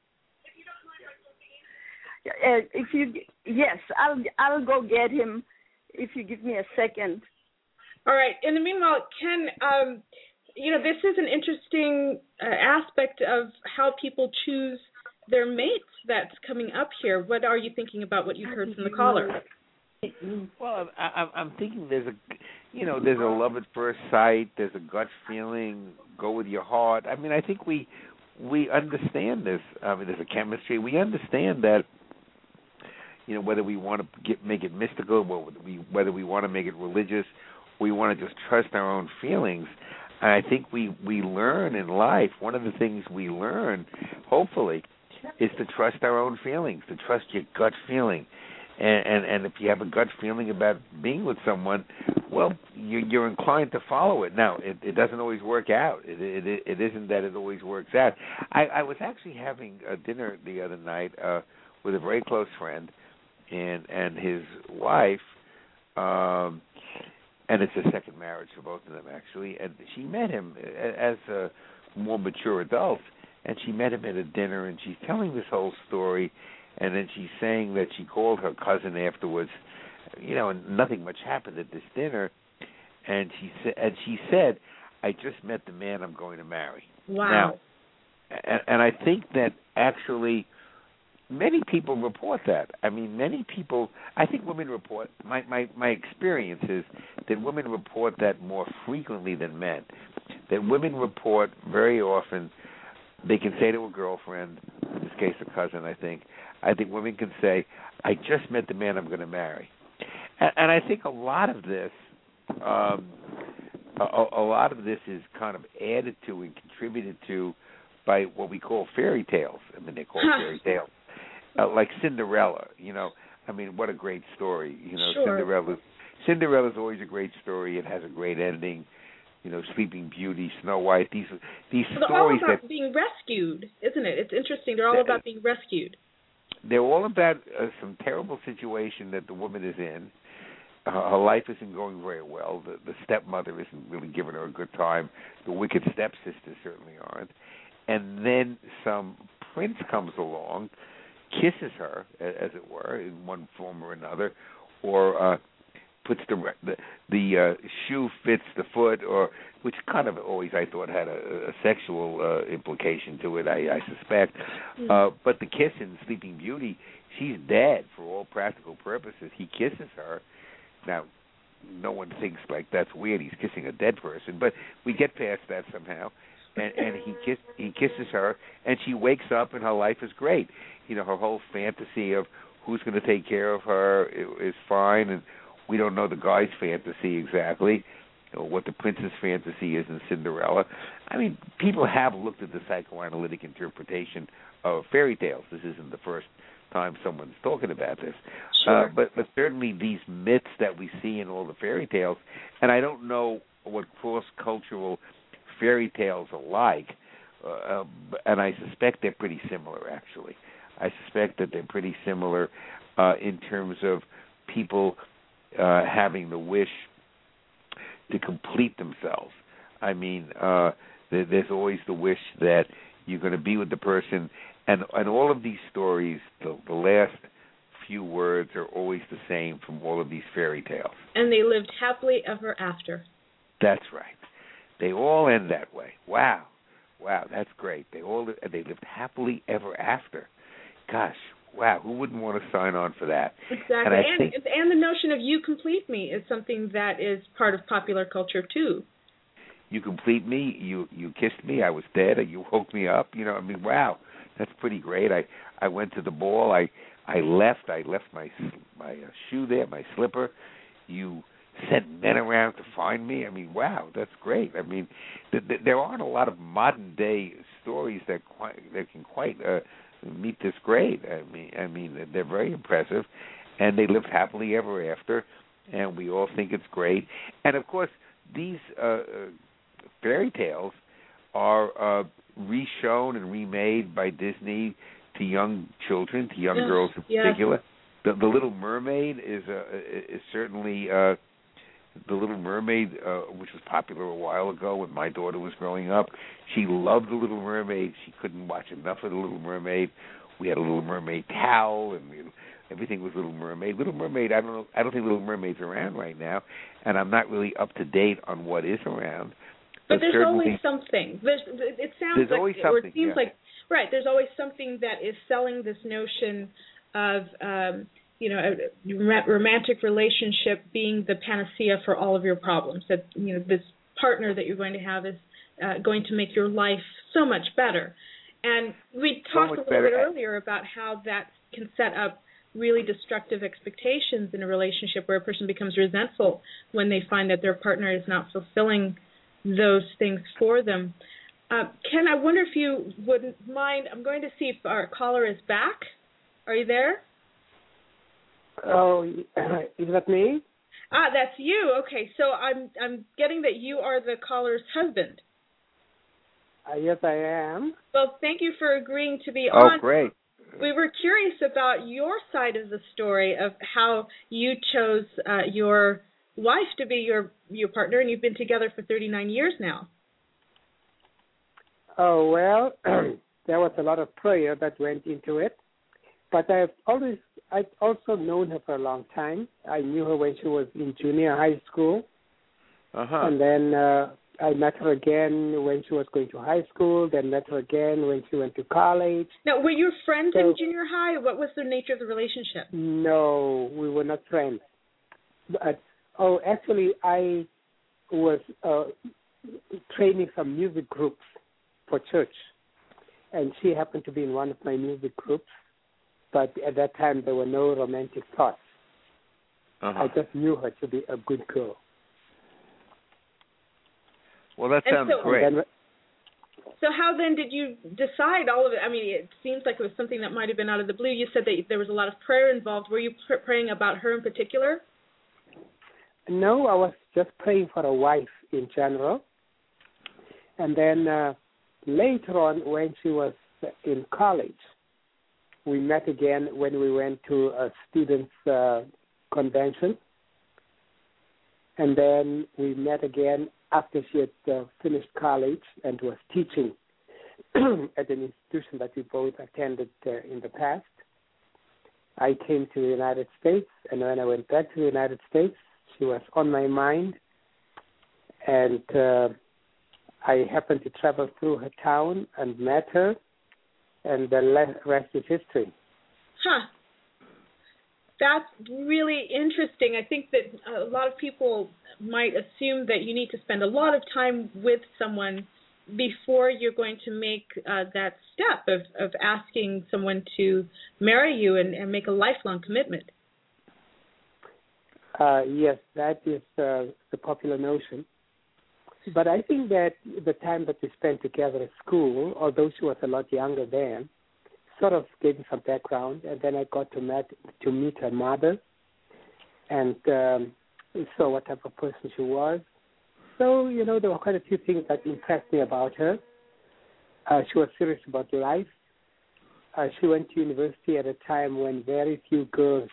Speaker 5: Yes, I'll go get him if you give me a second.
Speaker 1: All right. In the meanwhile, Ken, this is an interesting aspect of how people choose their mates that's coming up here. What are you thinking about what you heard from the caller?
Speaker 3: Well, I'm thinking there's a love at first sight. There's a gut feeling. Go with your heart. I mean, I think we understand this. I mean, there's a chemistry. We understand that. Whether we want to make it mystical, whether we want to make it religious, we want to just trust our own feelings. And I think we learn in life. One of the things we learn, hopefully, is to trust our own feelings, to trust your gut feeling. And if you have a gut feeling about being with someone, well, you're inclined to follow it. Now, it doesn't always work out. It isn't that it always works out. I was actually having a dinner the other night with a very close friend and his wife, and it's a second marriage for both of them, actually. And she met him as a more mature adult, and she met him at a dinner, and she's telling this whole story. And then she's saying that she called her cousin afterwards, and nothing much happened at this dinner. And she said, "I just met the man I'm going to marry."
Speaker 1: Wow.
Speaker 3: Now, and I think that actually many people report that. I mean, I think women report. My experience is that women report that more frequently than men. That women report very often. They can say to a girlfriend, in this case a cousin, I think women can say, "I just met the man I'm going to marry," and I think a lot of this is kind of added to and contributed to by what we call fairy tales. I mean, they call fairy tales like Cinderella. I mean, what a great story.
Speaker 1: Sure.
Speaker 3: Cinderella's always a great story. It has a great ending. Sleeping Beauty, Snow White. These
Speaker 1: they're
Speaker 3: stories
Speaker 1: all about being rescued, isn't it? It's interesting. They're all about being rescued.
Speaker 3: They're all about some terrible situation that the woman is in. Her life isn't going very well. The stepmother isn't really giving her a good time. The wicked stepsisters certainly aren't. And then some prince comes along, kisses her, as it were, in one form or another, or puts the shoe fits the foot, or which kind of always I thought had a sexual implication to it, I suspect. But the kiss in Sleeping Beauty, she's dead for all practical purposes. He kisses her. Now, no one thinks like that's weird. He's kissing a dead person, but we get past that somehow. And he kisses her, and she wakes up, and her life is great. Her whole fantasy of who's going to take care of her is fine, and we don't know the guy's fantasy exactly, or what the prince's fantasy is in Cinderella. I mean, people have looked at the psychoanalytic interpretation of fairy tales. This isn't the first time someone's talking about this.
Speaker 1: Sure.
Speaker 3: But certainly these myths that we see in all the fairy tales, and I don't know what cross-cultural fairy tales are like, and I suspect they're pretty similar, actually. I suspect that they're pretty similar in terms of people having the wish to complete themselves. I mean, there's always the wish that you're going to be with the person, and all of these stories, the last few words are always the same from all of these fairy tales.
Speaker 1: And they lived happily ever after.
Speaker 3: That's right. They all end that way. Wow, that's great. They lived happily ever after. Gosh, wow, who wouldn't want to sign on for that?
Speaker 1: Exactly, and the notion of "you complete me" is something that is part of popular culture too.
Speaker 3: You complete me. You kissed me. I was dead. You woke me up. You know, I mean, wow, that's pretty great. I went to the ball. I left. I left my shoe there, my slipper. You sent men around to find me. I mean, wow, that's great. I mean, there aren't a lot of modern day stories that can quite meet this grade. I mean, they're very impressive, and they lived happily ever after, and we all think it's great. And of course, these fairy tales are reshown and remade by Disney to young children, to young girls in particular. The Little Mermaid is certainly The Little Mermaid, which was popular a while ago when my daughter was growing up. She loved The Little Mermaid. She couldn't watch enough of The Little Mermaid. We had a Little Mermaid towel, and everything was Little Mermaid. Little Mermaid, I don't think Little Mermaid's around right now, and I'm not really up to date on what is around.
Speaker 1: But there's always something. It sounds like,
Speaker 3: always
Speaker 1: or it seems like, right, there's always something that is selling this notion of, a romantic relationship being the panacea for all of your problems. That, this partner that you're going to have is going to make your life so much better. And we talked a little bit earlier about how that can set up really destructive expectations in a relationship where a person becomes resentful when they find that their partner is not fulfilling those things for them. Ken, I wonder if you wouldn't mind. I'm going to see if our caller is back. Are you there?
Speaker 6: Oh, is that me?
Speaker 1: That's you. Okay, so I'm getting that you are the caller's husband.
Speaker 6: Yes, I am.
Speaker 1: Well, thank you for agreeing to be on.
Speaker 3: Oh, great.
Speaker 1: We were curious about your side of the story of how you chose your wife to be your partner, and you've been together for 39 years now.
Speaker 6: Oh, well, there was a lot of prayer that went into it, but I've also known her for a long time. I knew her when she was in junior high school, and then I met her again when she was going to high school, then met her again when she went to college.
Speaker 1: Now, were you friends in junior high? What was the nature of the relationship?
Speaker 6: No, we were not friends. But, actually, I was training some music groups for church, and she happened to be in one of my music groups, but at that time there were no romantic thoughts. I just knew her to be a good girl.
Speaker 3: Well, that sounds great.
Speaker 1: So how then did you decide all of it? I mean, it seems like it was something that might have been out of the blue. You said that there was a lot of prayer involved. Were you praying about her in particular?
Speaker 6: No, I was just praying for a wife in general. And then later on, when she was in college, we met again when we went to a students' convention. And then we met again after she had finished college and was teaching at an institution that we both attended in the past. I came to the United States, and when I went back to the United States, she was on my mind, and I happened to travel through her town and met her, and the rest is history.
Speaker 1: Huh. That's really interesting. I think that a lot of people might assume that you need to spend a lot of time with someone before you're going to make that step of asking someone to marry you and make a lifelong commitment.
Speaker 6: Yes, that is the popular notion. But I think that the time that we spent together at school, although she was a lot younger then, sort of gave me some background, and then I got to meet her mother, and saw what type of person she was. So, there were quite a few things that impressed me about her. She was serious about life. She went to university at a time when very few girls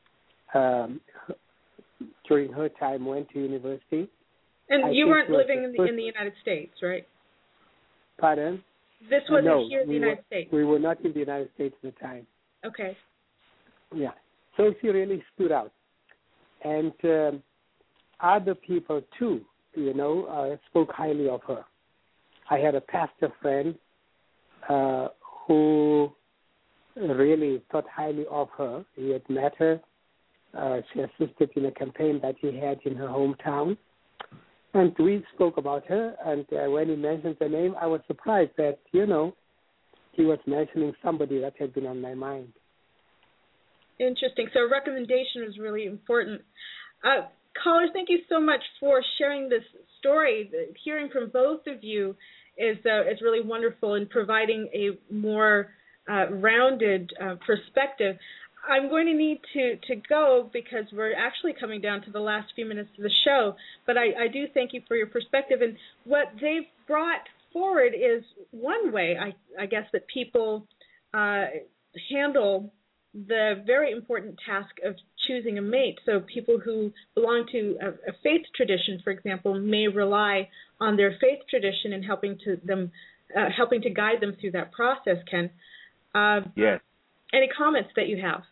Speaker 6: during her time went to university.
Speaker 1: And you weren't living in the United States, right?
Speaker 6: Pardon?
Speaker 1: This wasn't
Speaker 6: no,
Speaker 1: here in the United States.
Speaker 6: We were not in the United States at the time.
Speaker 1: Okay.
Speaker 6: Yeah. So she really stood out. And other people, too, spoke highly of her. I had a pastor friend who really thought highly of her. He had met her. She assisted in a campaign that he had in her hometown. And we spoke about her, and when he mentioned the name, I was surprised that, he was mentioning somebody that had been on my mind.
Speaker 1: Interesting. So a recommendation was really important. Callers, thank you so much for sharing this story. Hearing from both of you is really wonderful in providing a more rounded perspective. I'm going to need to go because we're actually coming down to the last few minutes of the show, but I do thank you for your perspective. And what they've brought forward is one way, I guess, that people handle the very important task of choosing a mate. So people who belong to a faith tradition, for example, may rely on their faith tradition in helping to guide them through that process. Ken,
Speaker 3: yes.
Speaker 1: Any comments that you have?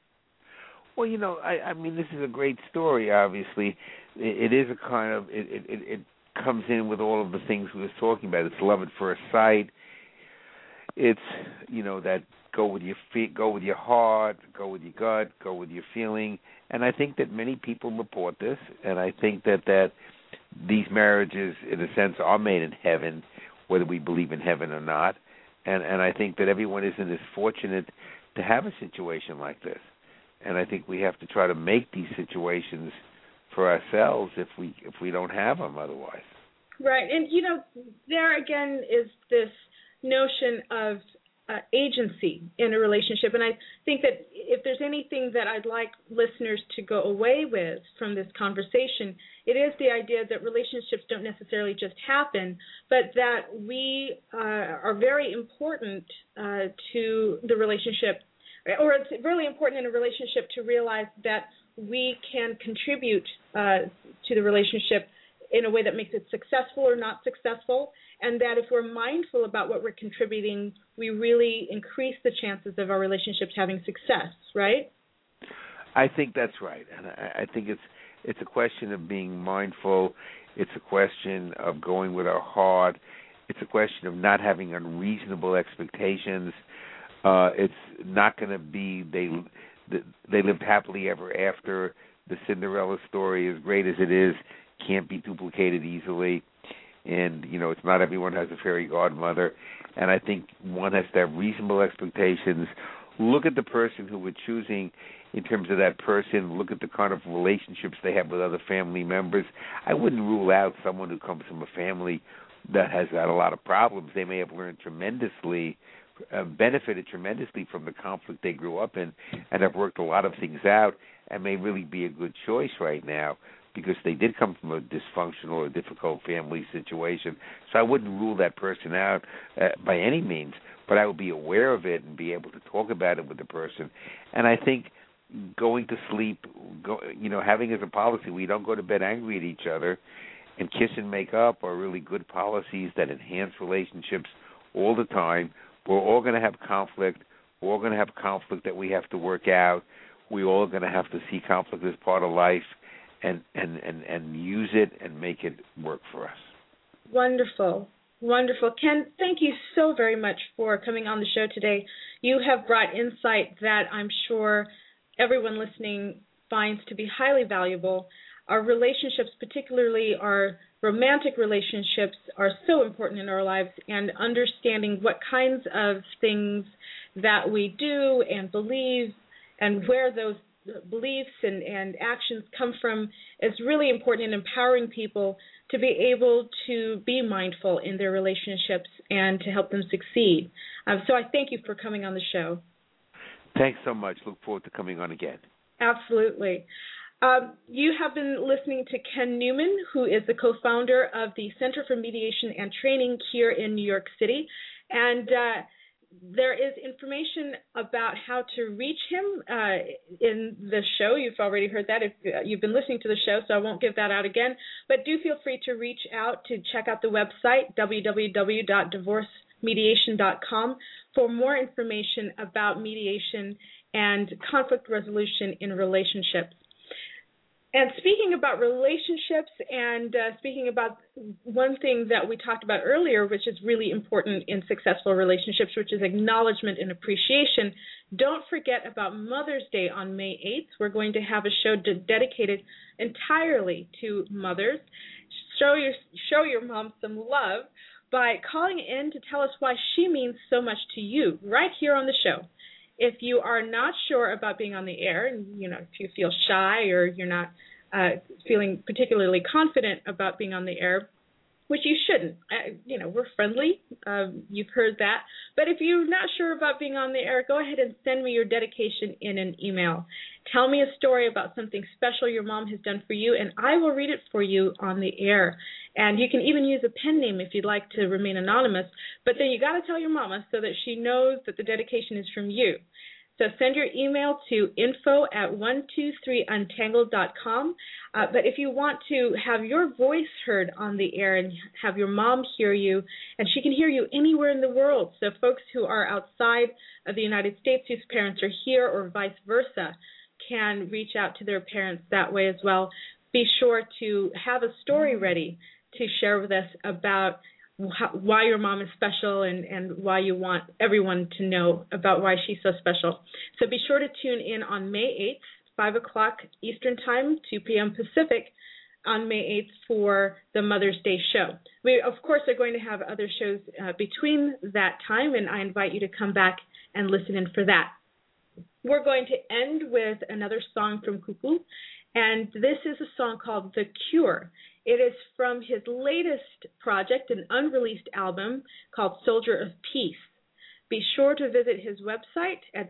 Speaker 3: Well, I mean, this is a great story. Obviously, it is a kind of it comes in with all of the things we were talking about. It's love at first sight. It's that go with your feet, go with your heart, go with your gut, go with your feeling. And I think that many people report this, and I think that these marriages, in a sense, are made in heaven, whether we believe in heaven or not. And I think that everyone isn't as fortunate to have a situation like this. And I think we have to try to make these situations for ourselves if we don't have them otherwise.
Speaker 1: Right. And, there again is this notion of agency in a relationship. And I think that if there's anything that I'd like listeners to go away with from this conversation, it is the idea that relationships don't necessarily just happen, but that we are very important to the relationship, or it's really important in a relationship to realize that we can contribute to the relationship in a way that makes it successful or not successful, and that if we're mindful about what we're contributing, we really increase the chances of our relationships having success, right?
Speaker 3: I think that's right, and I think it's a question of being mindful. It's a question of going with our heart. It's a question of not having unreasonable expectations. It's not going to be they lived happily ever after. The Cinderella story, as great as it is, can't be duplicated easily. And, it's not everyone has a fairy godmother. And I think one has to have reasonable expectations. Look at the person who we're choosing in terms of that person. Look at the kind of relationships they have with other family members. I wouldn't rule out someone who comes from a family that has had a lot of problems. They may have learned tremendously, benefited tremendously from the conflict they grew up in and have worked a lot of things out and may really be a good choice right now, because they did come from a dysfunctional or difficult family situation. So I wouldn't rule that person out by any means, but I would be aware of it and be able to talk about it with the person. And I think going to sleep, having as a policy, we don't go to bed angry at each other, and kiss and make up are really good policies that enhance relationships all the time. We're all going to have conflict. We're all going to have conflict that we have to work out. We're all going to have to see conflict as part of life. And use it and make it work for us.
Speaker 1: Wonderful. Wonderful. Ken, thank you so very much for coming on the show today. You have brought insight that I'm sure everyone listening finds to be highly valuable. Our relationships, particularly our romantic relationships, are so important in our lives, and understanding what kinds of things that we do and believe and where those beliefs and actions come from is really important in empowering people to be able to be mindful in their relationships and to help them succeed. So I thank you for coming on the show.
Speaker 3: Thanks so much. Look forward to coming on again.
Speaker 1: Absolutely. You have been listening to Ken Newman, who is the co-founder of the Center for Mediation and Training here in New York City. And there is information about how to reach him in the show. You've already heard that if you've been listening to the show, so I won't give that out again. But do feel free to reach out to check out the website, www.divorcemediation.com, for more information about mediation and conflict resolution in relationships. And speaking about relationships and speaking about one thing that we talked about earlier, which is really important in successful relationships, which is acknowledgement and appreciation, don't forget about Mother's Day on May 8th. We're going to have a show dedicated entirely to mothers. Show your mom some love by calling in to tell us why she means so much to you right here on the show. If you are not sure about being on the air, and if you feel shy or you're not feeling particularly confident about being on the air, which you shouldn't. We're friendly. You've heard that. But if you're not sure about being on the air, go ahead and send me your dedication in an email. Tell me a story about something special your mom has done for you, and I will read it for you on the air. And you can even use a pen name if you'd like to remain anonymous. But then you got to tell your mama so that she knows that the dedication is from you. So send your email to info@123untangled.com. But if you want to have your voice heard on the air and have your mom hear you, and she can hear you anywhere in the world, so folks who are outside of the United States whose parents are here or vice versa can reach out to their parents that way as well. Be sure to have a story ready to share with us about why your mom is special and why you want everyone to know about why she's so special. So be sure to tune in on May 8th, 5 o'clock Eastern Time, 2 p.m. Pacific, on May 8th for the Mother's Day show. We, of course, are going to have other shows between that time, and I invite you to come back and listen in for that. We're going to end with another song from Kuku, and this is a song called The Cure. It is from his latest project, an unreleased album called Soldier of Peace. Be sure to visit his website at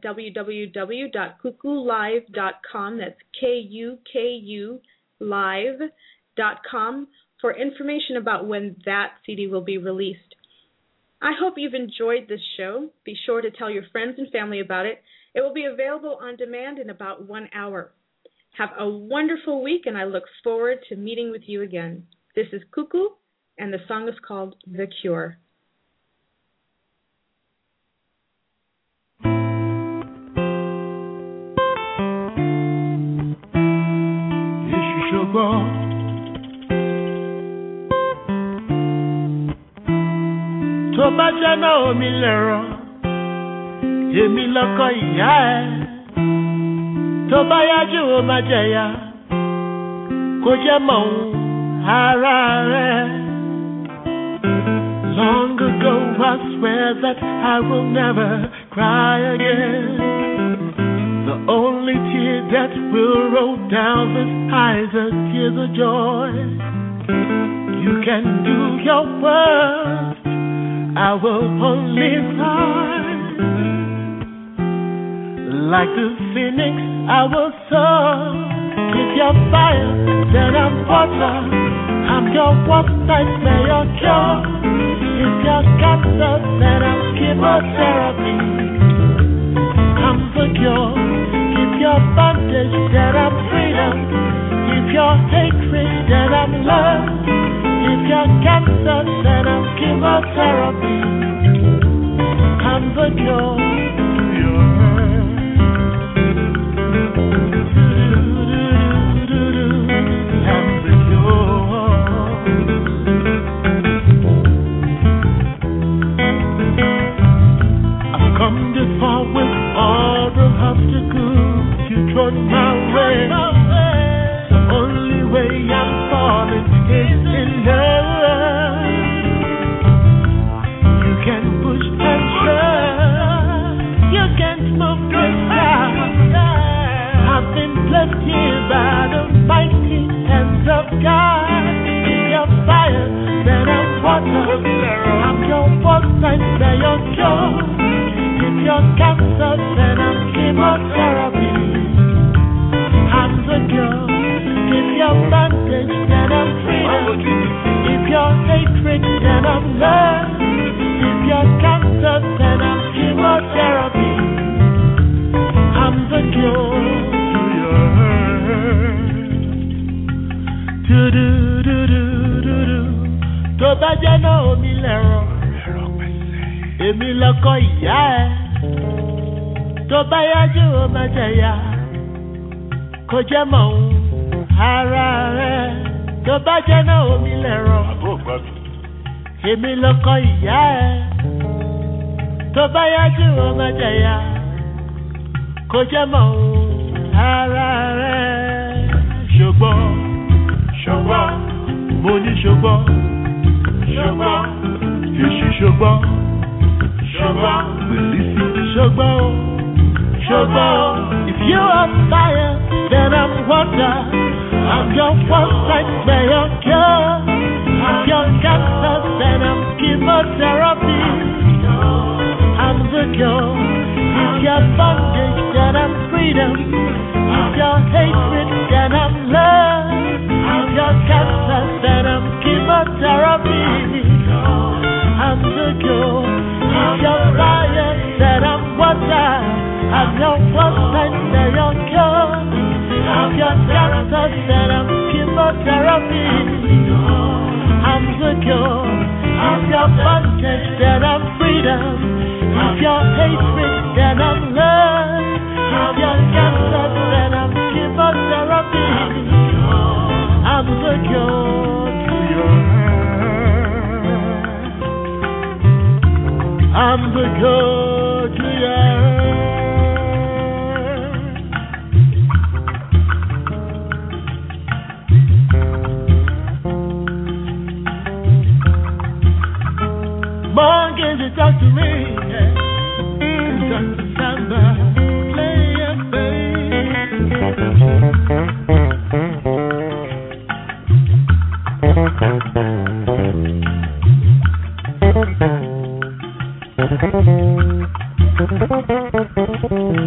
Speaker 1: www.kukulive.com. That's Kuku live.com for information about when that CD will be released. I hope you've enjoyed this show. Be sure to tell your friends and family about it. It will be available on demand in about 1 hour. Have a wonderful week, and I look forward to meeting with you again. This is Kuku, and the song is called The Cure.
Speaker 2: Tó bá jẹ́ náà omi lẹ̀rọ, èmi lọ́kọ ìyá ẹ̀. Tó bá yájú ó máa jẹ̀yà, kò jẹ́ mọ̀ òun ara rẹ̀. Long ago I swear that I will never cry again. The only tear that will roll down these eyes are tears of joy. You can do your worst, I will only cry. Like the phoenix I will soar. If you're fire, then I'm water. I'm your warmth, nightmare, your cure. If you're cancer, then I'm chemotherapy. I'm the cure. If you're bondage, then I'm freedom. If you're hatred, then I'm love. If you're cancer, then I'm chemotherapy. I'm the cure. My way. The only way I'm falling is in love. You can push and shove, you can't move this ground. I've been blessed here by the mighty hands of God. If you're fire, then I'm water. I'm your foresight, then your cure. If you're cancer, then I'm chemotherapy. I'm the cure. If you're bondage, then I'm freedom. If you're hatred, then I'm love. If you're cancer, tó bá jẹ́ náà omi lẹ̀rọ èmi lọ́kọ ìyá ẹ̀ tó bá yájú ó máa jẹ̀yà kò jẹ́ mọ̀ òun ara rẹ̀ tó bá jẹ́ náà omi lẹ̀rọ èmi lọ́kọ ìyá ẹ̀ tó bá yájú ó máa jẹ̀yà kò jẹ́ mọ̀ òun ara rẹ̀ ṣùgbọ́n mo ní ṣùgbọ́n èṣù ṣùgbọ́n if you are fire then I'm water I'm your one night prayer cure I'm your cancer then I'm chemotherapy I'm the cure if your bondage then I'm freedom if your hatred then I'm love if your cancer then I'm chemotherapy I'm the cure if your fire then I'm water I'm your one night prayer cure if your cancer then I'm chemotherapy I'm the cure if your bondage then I'm freedom if your hatred then I'm love if your cancer then I'm chemotherapy I'm the cure to your I'm the cure to your Morgan, you talk to me, yeah. You talk to Samba, play your bass.